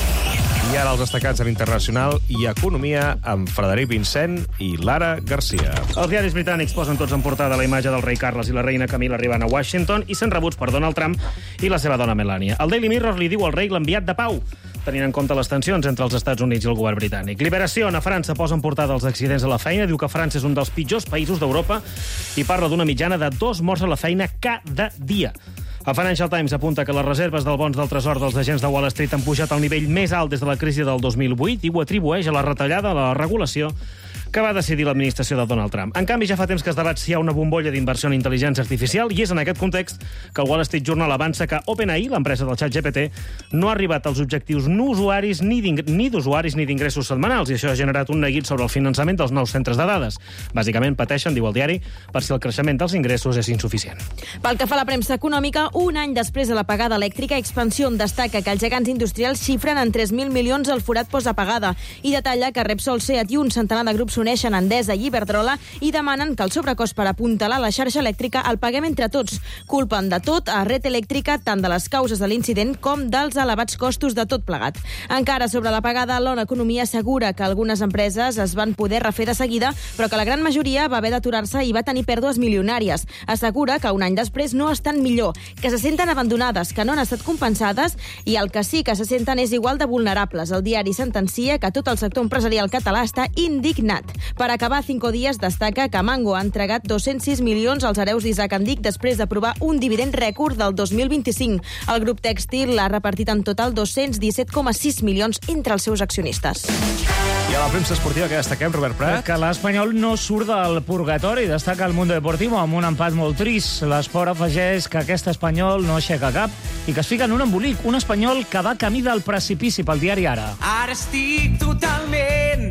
I ara els destacats en internacional i economia amb Frederic Vincent i Lara Garcia. Els diaris britànics posen tots en portada la imatge del rei Carles i la reina Camila arribant a Washington i sent rebuts per Donald Trump i la seva dona Melania. El Daily Mirror li diu al rei l'enviat de pau, tenint en compte les tensions entre els Estats Units i el govern britànic. Liberació, a França posa en portada els accidents a la feina, diu que França és un dels pitjors països d'Europa i parla d'una mitjana de dos morts a la feina cada dia. El Financial Times apunta que les reserves del bons del tresor dels agents de Wall Street han pujat al nivell més alt des de la crisi del dos mil vuit i ho atribueix a la retallada de la regulació que va decidir l'administració de Donald Trump. En canvi, ja fa temps que es debat si hi ha una bombolla d'inversió en intel·ligència artificial i és en aquest context que el Wall Street Journal avança que OpenAI, l'empresa del xat G P T, no ha arribat als objectius ni usuaris ni d'usuaris ni d'ingressos setmanals i això ha generat un neguit sobre el finançament dels nous centres de dades. Bàsicament pateixen, diu el diari, per si el creixement dels ingressos és insuficient. Pel que fa a la premsa econòmica, un any després de l'apagada elèctrica, Expansión destaca que els gegants industrials xifren en tres mil milions el forat postapagada i detalla que Repsol, Seat i un centenar de grups s'uneixen a Endesa i Iberdrola i demanen que el sobrecost per apuntalar la xarxa elèctrica el paguem entre tots. Culpen de tot a Red Elèctrica tant de les causes de l'incident com dels elevats costos de tot plegat. Encara sobre l'apagada, l'Ona Economia assegura que algunes empreses es van poder refer de seguida, però que la gran majoria va haver d'aturar-se i va tenir pèrdues milionàries. Assegura que un any després no estan millor, que se senten abandonades, que no han estat compensades i el que sí que se senten és igual de vulnerables. El diari sentencia que tot el sector empresarial català està indignat. Per acabar, Cinco Días destaca que Mango ha entregat dos-cents sis milions als hereus d'Isaac Andic després d'aprovar un dividend rècord del dos mil vint-i-cinc. El grup tèxtil ha repartit en total dos-cents disset coma sis milions entre els seus accionistes. I a la premsa esportiva que destaquem, Robert Prat? Que l'Espanyol no surt del purgatori, destaca el Mundo Deportivo amb un empat molt trist. L'Esport afegeix que aquest Espanyol no aixeca cap i que es fica en un embolic. Un Espanyol que va camí del precipici pel diari Ara. Ara estic totalment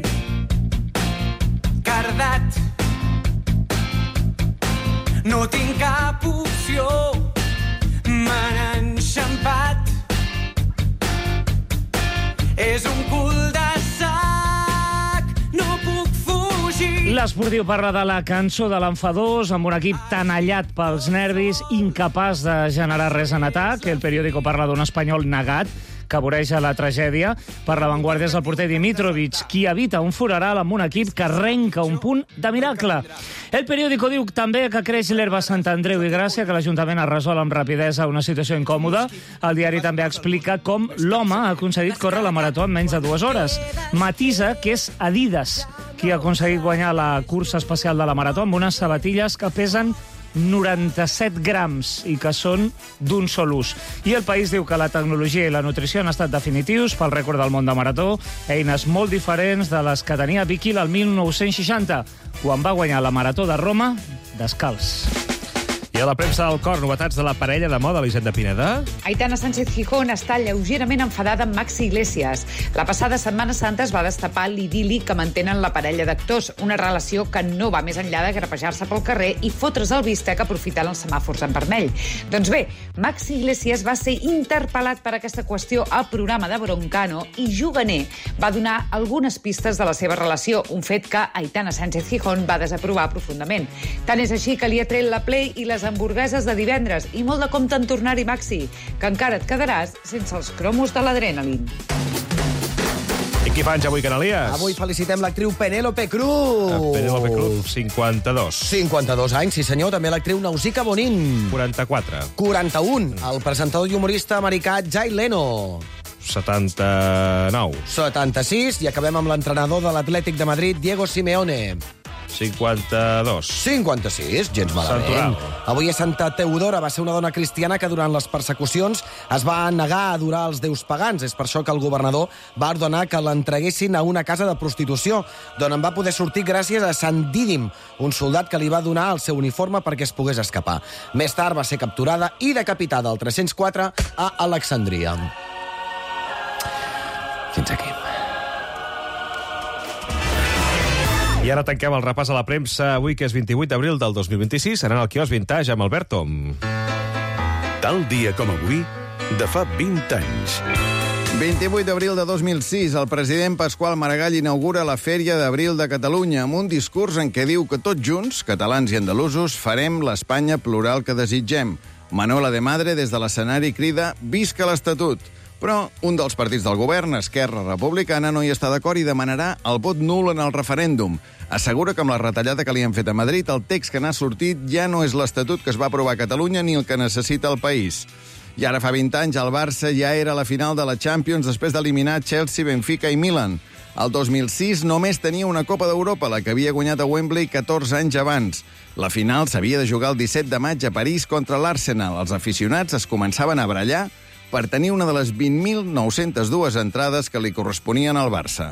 cardat. No tinc cap opció. M'han enxampat. És un cul de sac. No puc fugir. L'Esportiu parla de la cançó de l'enfadós amb un equip tenallat pels nervis, incapaç de generar res en atac. El periòdico parla d'un espanyol negat que voreja la tragèdia. Per La Vanguardia és el porter Dimitrovic, qui evita un funeral amb un equip que arrenca un punt de miracle. El periòdico diu també que creix l'herba a Sant Andreu i Gràcia, que l'Ajuntament ha resolt amb rapidesa una situació incòmoda. El diari també explica com l'home ha aconseguit córrer la marató en menys de dues hores. Matisa que és Adidas, qui ha aconseguit guanyar la cursa especial de la marató amb unes sabatilles que pesen noranta-set grams i que són d'un sol ús. I El País diu que la tecnologia i la nutrició han estat definitius pel rècord del món de marató, eines molt diferents de les que tenia Vicky el mil nou-cents seixanta, quan va guanyar la marató de Roma descalç. I a la premsa del cor, novetats de la parella de moda, l'Hisenda Pineda. Aitana Sánchez Gijón està lleugerament enfadada amb Maxi Iglesias. La passada Setmana Santa es va destapar l'idili que mantenen la parella d'actors, una relació que no va més enllà de grapejar-se pel carrer i fotre's el bistec aprofitant els semàfors en vermell. Doncs bé, Maxi Iglesias va ser interpel·lat per aquesta qüestió al programa de Broncano i Juganer va donar algunes pistes de la seva relació, un fet que Aitana Sánchez Gijón va desaprovar profundament. Tant és així que li ha tret la Play i les hamburgueses de divendres i molt de compte en tornar-hi, Maxi, que encara et quedaràs sense els cromos de l'adrenalin. I qui fa anys avui, Canalies? Avui felicitem l'actriu Penélope Cruz. Penélope Cruz, cinquanta-dos. cinquanta-dos anys, sí senyor. També l'actriu Nausicaa Bonin. quaranta-quatre. quaranta-un. El presentador i humorista americà Jay Leno. setanta-nou. setanta-sis. I acabem amb l'entrenador de l'Atlètic de Madrid, Diego Simeone. cinquanta-dos. cinquanta-sis, gens malament. Avui a Santa Teodora va ser una dona cristiana que durant les persecucions es va negar a adorar els déus pagans. És per això que el governador va ordenar que l'entreguessin a una casa de prostitució, d'on en va poder sortir gràcies a Sant Dídim, un soldat que li va donar el seu uniforme perquè es pogués escapar. Més tard va ser capturada i decapitada el tres-cents quatre a Alexandria. Fins aquí. I ara tanquem el repàs a la premsa avui, que és vint-i-vuit d'abril del dos mil vint-i-sis, anant al quiosc Vintage amb Alberto. Tal dia com avui, de fa vint anys. vint-i-vuit d'abril de dos mil sis, el president Pasqual Maragall inaugura la Fèria d'Abril de Catalunya amb un discurs en què diu que tots junts, catalans i andalusos, farem l'Espanya plural que desitgem. Manuela de Madre, des de l'escenari, crida «Visca l'Estatut!». Però un dels partits del govern, Esquerra Republicana, no hi està d'acord i demanarà el vot nul en el referèndum. Assegura que amb la retallada que li han fet a Madrid, el text que n'ha sortit ja no és l'Estatut que es va aprovar a Catalunya ni el que necessita el país. I ara fa vint anys el Barça ja era a la final de la Champions després d'eliminar Chelsea, Benfica i Milan. El dos mil sis només tenia una Copa d'Europa, la que havia guanyat a Wembley catorze anys abans. La final s'havia de jugar el disset de maig a París contra l'Arsenal. Els aficionats es començaven a barallar per tenir una de les vint mil nou-centes dues entrades que li corresponien al Barça.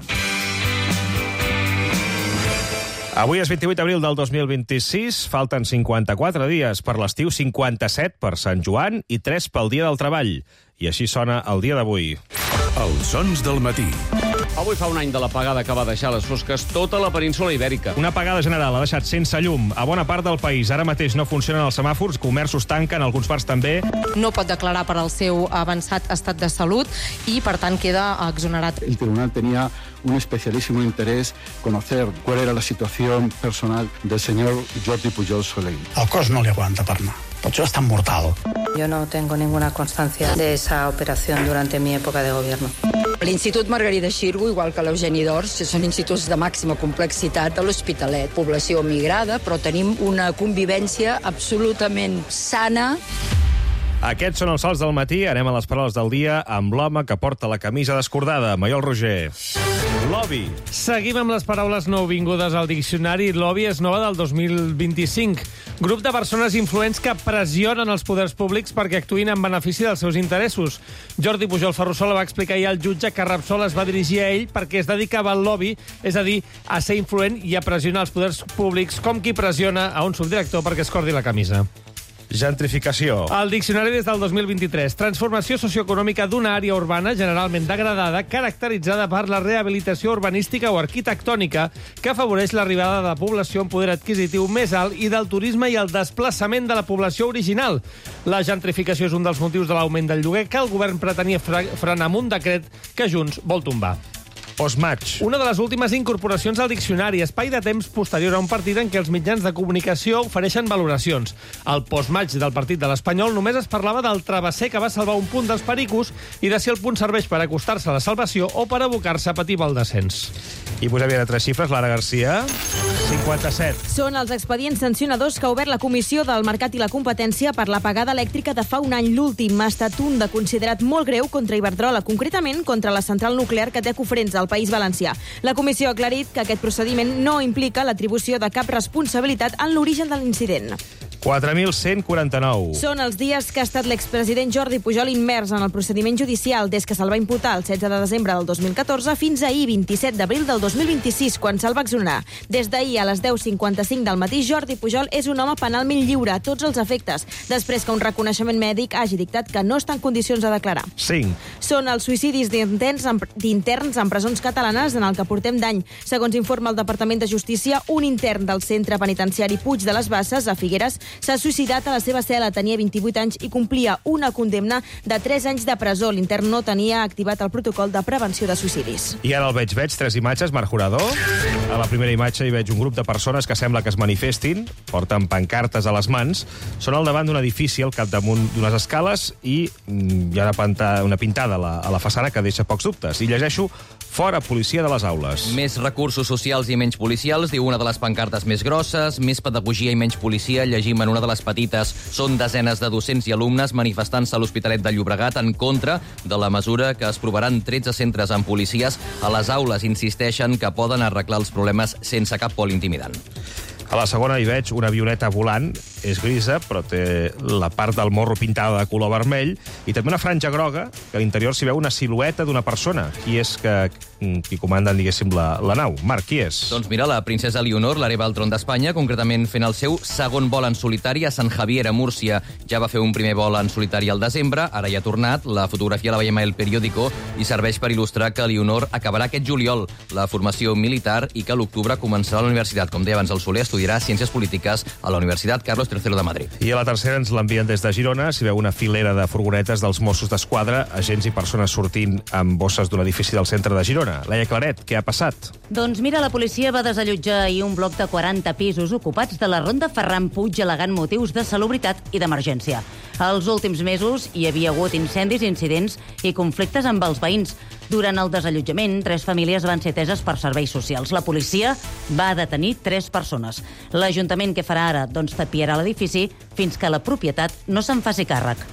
Avui és vint-i-vuit d'abril del dos mil vint-i-sis, falten cinquanta-quatre dies per l'estiu, cinquanta-set per Sant Joan i tres pel Dia del Treball. I així sona el dia d'avui. Els sons del matí. Avui fa un any de l'apagada que va deixar a les fosques tota la península ibèrica. Una apagada general ha deixat sense llum a bona part del país. Ara mateix no funcionen els semàfors, comerços tanquen, alguns bars també. No pot declarar per al seu avançat estat de salut i, per tant, queda exonerat. El tribunal tenía un especialísimo interés conocer cuál era la situación personal del señor Jordi Pujol Soler. El cos no li aguanta per anar. Per això és tan mortal. Yo no tengo ninguna constancia de esa operación durante mi época de gobierno. L'Institut Margarida Xirgu, igual que l'Eugeni d'Ors, són instituts de màxima complexitat a l'Hospitalet. Població migrada, però tenim una convivència absolutament sana. Aquests són els sols del matí. Anem a les paraules del dia amb l'home que porta la camisa descordada, Maiol Roger. Lobby. Seguim amb les paraules nouvingudes al diccionari. Lobby és nova del dos mil vint-i-cinc. Grup de persones influents que pressionen els poders públics perquè actuïn en benefici dels seus interessos. Jordi Pujol Ferrusola va explicar ahir al jutge que Repsol es va dirigir a ell perquè es dedicava al lobby, és a dir, a ser influent i a pressionar els poders públics com qui pressiona a un subdirector perquè es cordi la camisa. Gentrificació. El diccionari des del dos mil vint-i-tres. Transformació socioeconòmica d'una àrea urbana generalment degradada, caracteritzada per la rehabilitació urbanística o arquitectònica que afavoreix l'arribada de població amb poder adquisitiu més alt i del turisme i el desplaçament de la població original. La gentrificació és un dels motius de l'augment del lloguer que el govern pretenia fre frenar amb un decret que Junts vol tombar. Postmatch. Una de les últimes incorporacions al diccionari, espai de temps posterior a un partit en què els mitjans de comunicació ofereixen valoracions. Al postmatch del partit de l'Espanyol només es parlava del travesser que va salvar un punt dels pericos i de si el punt serveix per acostar-se a la salvació o per abocar-se a patir pel descens. I posem ja tres xifres, Lara Garcia. cinquanta-set. Són els expedients sancionadors que ha obert la Comissió del Mercat i la Competència per l'apagada elèctrica de fa un any. L'últim ha estat un de considerat molt greu contra Iberdrola, concretament contra la central nuclear que té Cofrents al País Valencià. La comissió ha aclarit que aquest procediment no implica l'atribució de cap responsabilitat en l'origen de l'incident. quatre mil cent quaranta-nou. Són els dies que ha estat l'expresident Jordi Pujol immers en el procediment judicial des que se'l va imputar el setze de desembre del dos mil catorze fins ahir, vint-i-set d'abril del dos mil vint-i-sis, quan se'l va exonerar. Des d'ahir a les deu cinquanta-cinc del matí, Jordi Pujol és un home penalment lliure a tots els efectes, després que un reconeixement mèdic hagi dictat que no està en condicions de declarar. cinc. Són els suïcidis d'interns en, d'interns en presons catalanes en el que portem d'any. Segons informa el Departament de Justícia, un intern del centre penitenciari Puig de les Basses, a Figueres, s'ha suïcidat a la seva cel·la, tenia vint-i-vuit anys i complia una condemna de tres anys de presó. L'intern no tenia activat el protocol de prevenció de suïcidis. I ara el veig, veig tres imatges, Marc Jurado. A la primera imatge hi veig un grup de persones que sembla que es manifestin, porten pancartes a les mans, són al davant d'un edifici al capdamunt d'unes escales i hi ha una, panta, una pintada a la, a la façana que deixa pocs dubtes. I llegeixo Fora policia de les aules. Més recursos socials i menys policials, diu una de les pancartes més grosses. Més pedagogia i menys policia, llegim en una de les petites. Són desenes de docents i alumnes manifestant-se a l'Hospitalet de Llobregat en contra de la mesura que es provaran tretze centres amb policies. A les aules insisteixen que poden arreglar els problemes sense cap por intimidant. A la segona hi veig una avioneta volant, és grisa, però té la part del morro pintada de color vermell, i també una franja groga, que a l'interior s'hi veu una silueta d'una persona. Qui és que, qui comanda, diguéssim, la, la nau? Marc, qui és? Doncs mira, la princesa Leonor, l'hereva al tron d'Espanya, concretament fent el seu segon vol en solitari a Sant Javier, a Múrcia. Ja va fer un primer vol en solitari al desembre, ara ja ha tornat. La fotografia la veiem al Periódico i serveix per il·lustrar que Leonor acabarà aquest juliol la formació militar i que a l'octubre començarà a la universitat. Com deia abans el Soler, estudiarà Ciències Polítiques a la Universitat Carlos tercero de Madrid. I a la tercera ens l'envien des de Girona. S'hi veu una filera de furgonetes dels Mossos d'Esquadra, agents i persones sortint amb bosses d'un edifici del centre de Girona. Laia Claret, què ha passat? Doncs mira, la policia va desallotjar ahir un bloc de quaranta pisos ocupats de la Ronda Ferran Puig al·legant motius de salubritat i d'emergència. Els últims mesos hi havia hagut incendis, incidents i conflictes amb els veïns. Durant el desallotjament, tres famílies van ser ateses per serveis socials. La policia va detenir tres persones. L'Ajuntament què farà ara? Doncs tapiarà l'edifici fins que la propietat no se'n faci càrrec.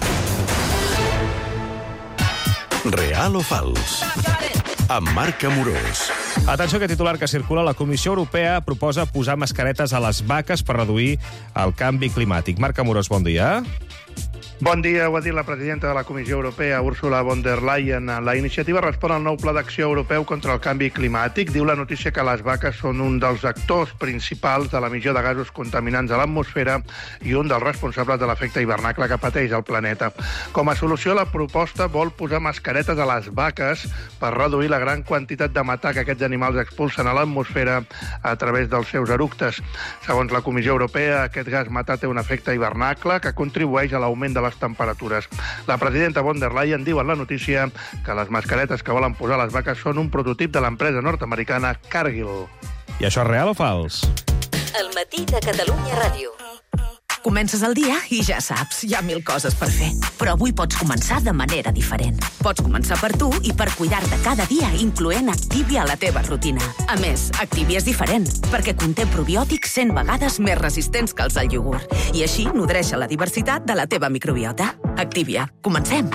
Real o fals? Amb Marc Amorós. Atenció, que titular que circula. La Comissió Europea proposa posar mascaretes a les vaques per reduir el canvi climàtic. Marc Amorós, bon dia. Bon dia, ho ha dit la presidenta de la Comissió Europea, Ursula von der Leyen. La iniciativa respon al nou Pla d'Acció Europeu contra el Canvi Climàtic. Diu la notícia que les vaques són un dels actors principals de l'emissió de gasos contaminants a l'atmosfera i un dels responsables de l'efecte hivernacle que pateix el planeta. Com a solució, la proposta vol posar mascaretes a les vaques per reduir la gran quantitat de metà que aquests animals expulsen a l'atmosfera a través dels seus eructes. Segons la Comissió Europea, aquest gas metà té un efecte hivernacle que contribueix a l'augment de les temperatures. La presidenta von der Leyen diu en la notícia que les mascaretes que volen posar les vaques són un prototip de l'empresa nord-americana Cargill. I això és real o fals? El matí de Catalunya Ràdio. Comences el dia i ja saps, hi ha mil coses per fer. Però avui pots començar de manera diferent. Pots començar per tu i per cuidar-te cada dia, incloent Activia a la teva rutina. A més, Activia és diferent, perquè conté probiòtics cent vegades més resistents que els del iogurt. I així nodreix la diversitat de la teva microbiota. Activia. Comencem!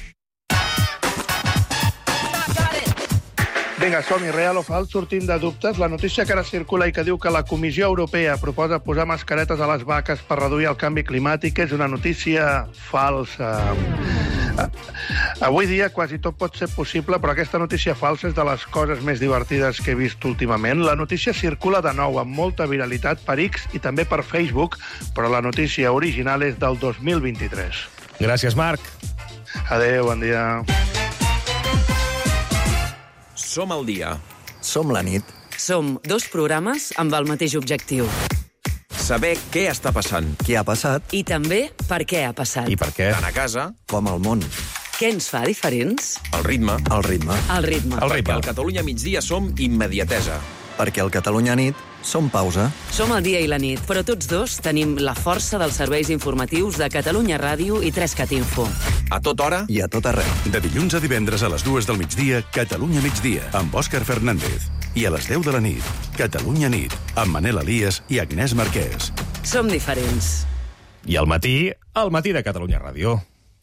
Vinga, som-hi, real o fals, sortint de dubtes. La notícia que ara circula i que diu que la Comissió Europea proposa posar mascaretes a les vaques per reduir el canvi climàtic és una notícia falsa. Avui dia quasi tot pot ser possible, però aquesta notícia falsa és de les coses més divertides que he vist últimament. La notícia circula de nou amb molta viralitat per X i també per Facebook, però la notícia original és del dos mil vint-i-tres. Gràcies, Marc. Adéu, bon dia. Som al dia. Som la nit. Som dos programes amb el mateix objectiu. Saber què està passant. Què ha passat. I també per què ha passat. I per què? Tant a casa com al món. Què ens fa diferents? El ritme. El ritme. El ritme. El ritme. Perquè al Catalunya migdia som immediatesa. Perquè al Catalunya nit som pausa. Som el dia i la nit, però tots dos tenim la força dels serveis informatius de Catalunya Ràdio i tres cat Info. A tota hora i a tot arreu. De dilluns a divendres a les dues del migdia, Catalunya migdia, amb Òscar Fernández. I a les deu de la nit, Catalunya nit, amb Manel Elias i Agnès Marquès. Som diferents. I al matí, al matí de Catalunya Ràdio.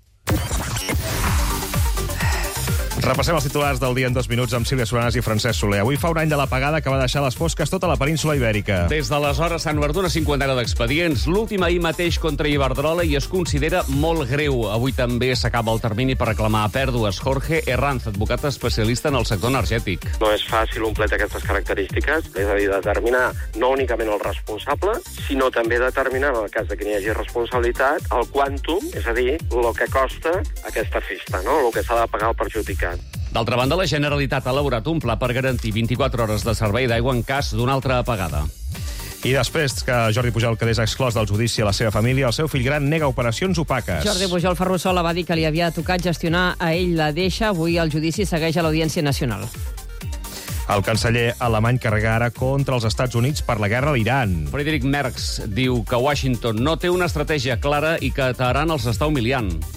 Repassem els titulars del dia en dos minuts amb Sílvia Solanas i Francesc Soler. Avui fa un any de l'apagada que va deixar les fosques tota la península ibèrica. Des d'aleshores s'han obert una cinquantena d'expedients. L'últim ahir mateix contra Iberdrola i es considera molt greu. Avui també s'acaba el termini per reclamar pèrdues. Jorge Herranz, advocat especialista en el sector energètic. No és fàcil un plet d'aquestes característiques, és a dir, determinar no únicament el responsable, sinó també determinar, en el cas de que n'hi hagi responsabilitat, el quàntum, és a dir, el que costa aquesta festa, no? El que s'ha de pagar al perjudicat. D'altra banda, la Generalitat ha elaborat un pla per garantir vint-i-quatre hores de servei d'aigua en cas d'una altra apagada. I després que Jordi Pujol quedés exclòs del judici a la seva família, el seu fill gran nega operacions opaques. Jordi Pujol Ferrusola va dir que li havia tocat gestionar a ell la deixa. Avui el judici segueix a l'Audiència Nacional. El canceller alemany carrega ara contra els Estats Units per la guerra a l'Iran. Friedrich Merz diu que Washington no té una estratègia clara i que Teheran els està humiliant.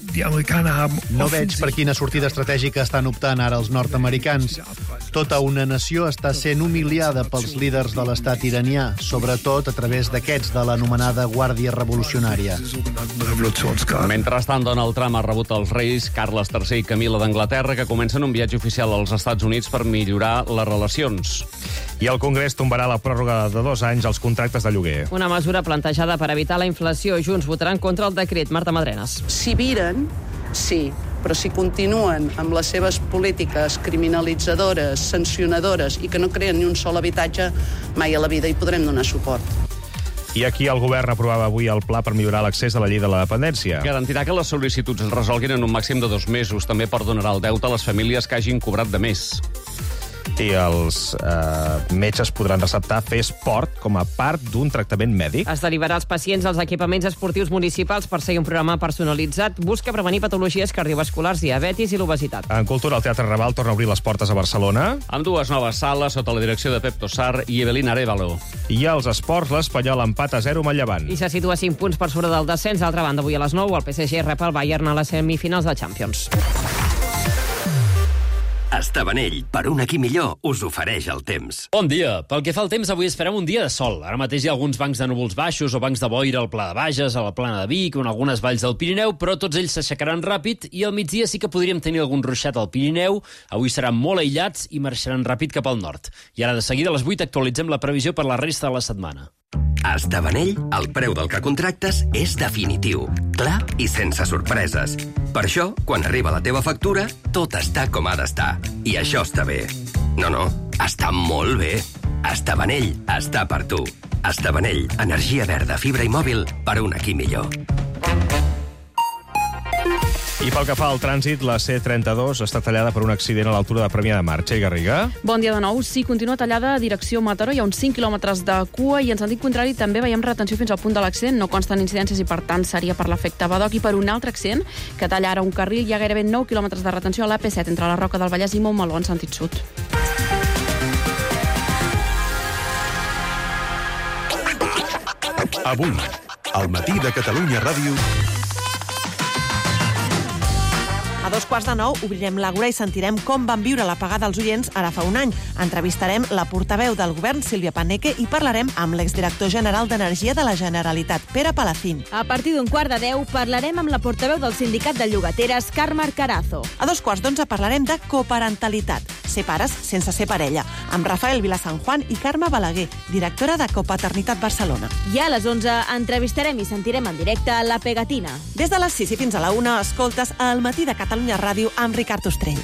No veig per quina sortida estratègica estan optant ara els nord-americans. Tota una nació està sent humiliada pels líders de l'estat iranià, sobretot a través d'aquests de l'anomenada Guàrdia Revolucionària. Mentrestant, Donald Trump ha rebut els reis Carles tercer i Camila d'Anglaterra, que comencen un viatge oficial als Estats Units per millorar les relacions. I el Congrés tombarà la pròrroga de dos anys als contractes de lloguer. Una mesura plantejada per evitar la inflació. Junts votaran contra el decret. Marta Madrenas. Si viren, sí, però si continuen amb les seves polítiques criminalitzadores, sancionadores i que no creen ni un sol habitatge, mai a la vida hi podrem donar suport. I aquí el govern aprovava avui el pla per millorar l'accés a la llei de la dependència. Garantirà que les sol·licituds es resolguin en un màxim de dos mesos. També perdonarà el deute a les famílies que hagin cobrat de més. I els eh, metges podran receptar fer esport com a part d'un tractament mèdic. Es derivarà els pacients als equipaments esportius municipals per seguir un programa personalitzat. Busca prevenir patologies cardiovasculars, diabetis i l'obesitat. En cultura, el Teatre Raval torna a obrir les portes a Barcelona. Amb dues noves sales sota la direcció de Pep Tossar i Evelyn Arévalo. I als esports, l'Espanyol empat a zero amb el Llevant. I se situa cinc punts per sobre del descens. D'altra banda, avui a les nou, el P S G rep el Bayern a les semifinals de Champions. Estabanell, per un aquí millor, us ofereix el temps. Bon dia. Pel que fa al temps, avui esperem un dia de sol. Ara mateix hi ha alguns bancs de núvols baixos o bancs de boira al Pla de Bages, a la Plana de Vic o en algunes valls del Pirineu, però tots ells s'aixecaran ràpid i al migdia sí que podríem tenir algun ruixat al Pirineu. Avui seran molt aïllats i marxaran ràpid cap al nord. I ara de seguida a les vuit actualitzem la previsió per la resta de la setmana. A Estabanell, el preu del que contractes és definitiu, clar i sense sorpreses. Per això, quan arriba la teva factura, tot està com ha d'estar. I això està bé. No, no, està molt bé. Estabanell està per tu. Estabanell, energia verda, fibra i mòbil per un aquí millor. I pel que fa al trànsit, la C trenta-dos està tallada per un accident a l'altura de Premià de Mar. Txell Garriga. Bon dia de nou. Sí, continua tallada a direcció Mataró. Hi ha uns cinc quilòmetres de cua i en sentit contrari també veiem retenció fins al punt de l'accident. No consten incidències i, per tant, seria per l'efecte Badoc. I per un altre accident, que talla ara un carril, hi ha gairebé nou quilòmetres de retenció a l'A P set entre la Roca del Vallès i Montmeló en sentit sud. Avui, al matí de Catalunya Ràdio... A dos quarts de nou obrirem l'Àgora i sentirem com van viure l'apagada als oients ara fa un any. Entrevistarem la portaveu del govern, Sílvia Paneque, i parlarem amb l'exdirector general d'Energia de la Generalitat, Pere Palacín. A partir d'un quart de deu parlarem amb la portaveu del Sindicat de Llogateres, Carme Arcarazo. A dos quarts d'onze parlarem de coparentalitat, ser pares sense ser parella, amb Rafael Vilasanjuan i Carme Balaguer, directora de Copaternitat Barcelona. I a les onze entrevistarem i sentirem en directe la Pegatina. Des de les sis i fins a la una escoltes al matí de Catalunya Ràdio amb Ricard Ostrell.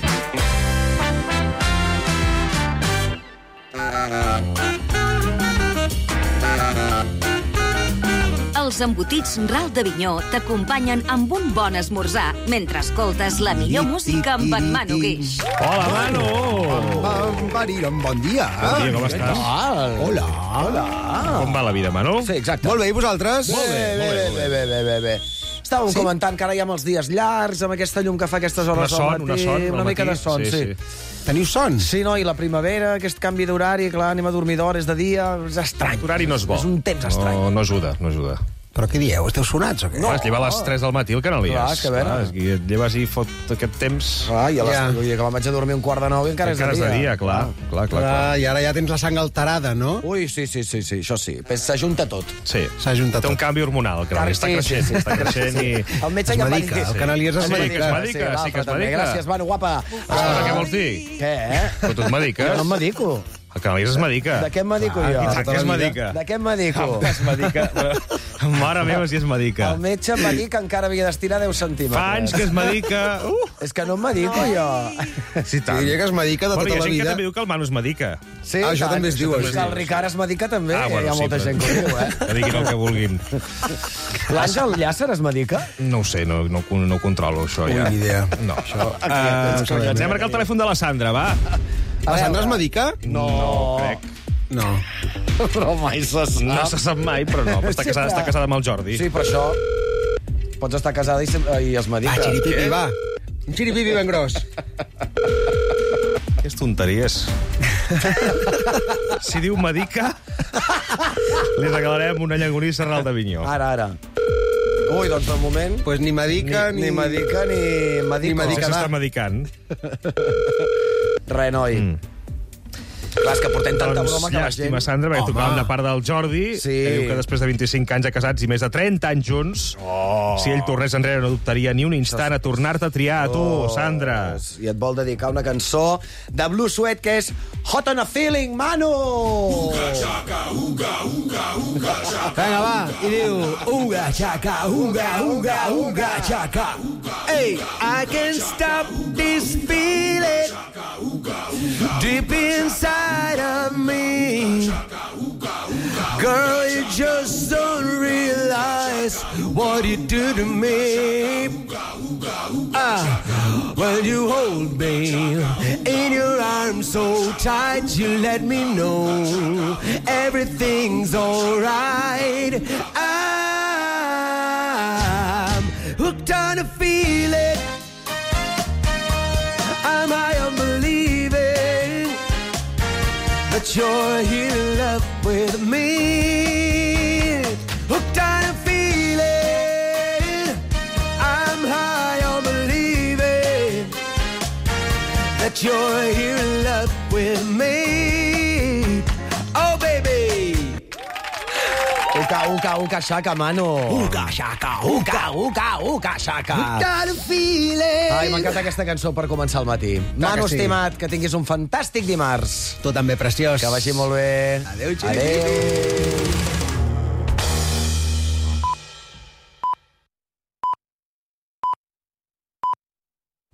Els embotits Ral d'Avinyó t'acompanyen amb un bon esmorzar mentre escoltes la millor música amb en Manu Guix. Hola, Manu! Bon dia. Bon dia, com estàs? Hola. Hola. Com va la vida, Manu? Sí, exacte. Molt bé, i vosaltres? Molt bé, molt bé. Bé, bé, bé, bé, bé. Estàvem sí? comentant que ara hi ha els dies llargs, amb aquesta llum que fa aquestes hores una son, al matí. Una son, una mica de son, sí. sí. sí. Teniu son? Sí, no, i la primavera, aquest canvi d'horari, clar, anem a dormir d'hores de dia, és estrany. L'horari no és bo. És un temps estrany. No, no ajuda, no ajuda. Però què dieu? Esteu sonats o què? No, es lleva a les tres del matí el Canalies. Clar, que a veure. Clar, i et lleves i fot aquest temps... Clar, i a les... ja. que me'n vaig a dormir un quart de nou i encara, encara és de dia. Encara és de dia, clar. clar, clar, clar, clar. I ara ja tens la sang alterada, no? Ui, sí, sí, sí, sí, això sí. S'ajunta tot. Sí. S'ajunta tot. Té un canvi hormonal, el Canalies. Està creixent, sí, sí. està creixent i... El metge ja em va dir que... El Canalies es medica. Sí, que es medica, sí que es medica. Gràcies, Manu, guapa. Escolta, què vols dir? Què, eh? Però tu et mediques? Jo no em medico. El Canalies es medica. De què em medico jo? De què es medica? De què em medico? Es medica. Mare meva, si es medica. El metge em va dir que encara havia d'estirar deu centímetres. Fa anys que es medica. Uh! És que no em medico, jo. Sí, tant. Diria que es medica de tota la vida. Hi ha gent que també diu que el Manu es medica. Sí, ah, això també es diu. Que el Ricard es medica també. Ah, bueno, hi ha molta sí, gent que ho diu, eh? Que diguin el que vulguin. L'Àngel Llàcer es medica? No ho sé, no, no, no ho controlo, això ja. Ui, ni idea. No, això... Uh, ens hem marcat el telèfon de la Sandra, va. La Sandra es medica? No, no crec. No. Però mai se sap. No se sap mai, però no. Està casada, està casada amb el Jordi. Sí, per això pots estar casada i, se, i es medica. Va, xiripipi, va. Un xiripipi ben gros. Quines tonteries. Si diu medica, li regalarem una llangonissa Ral d'Avinyó. Ara, ara. Ui, doncs de moment... Pues ni medica ni... ni... Ni medica ni... Medico. Ni medica. S'està medicant. Re, noi. Mm. Clar, és que portem tanta doncs, broma que la gent... llàstima, Sandra, perquè tocàvem de part del Jordi, Sí. que diu que després de vint-i-cinc anys de casats i més de trenta anys junts, Oh. si ell tornés enrere no dubtaria ni un instant a tornar-te a triar a tu, Oh. Sandra. I et vol dedicar una cançó de Blue Sweat que és Hot on a Feeling, Manu! Vinga, va, i diu... Uga, xaca, uga, uga, uga, xaca. Hey, I can't stop this feeling deep inside of me. Girl, you just don't realize what you do to me. Ah, when you hold me in your arms so tight, you let me know everything's alright. I'm hooked on a feeling. I'm high on believing that you're here in love with me. Hooked on a feeling. I'm high on believing that you're here in love with me. Oh, baby. Uca, uca, uca, xaca, Manu. Uca, xaca, uca, uca, uca, xaca. Hooked on a feeling. Ai, m'encanta aquesta cançó per començar el matí. Manu, sí. estimat, que tinguis un fantàstic dimarts. Tu també, preciós. Que vagi molt bé. Adéu, Xiri. Adéu.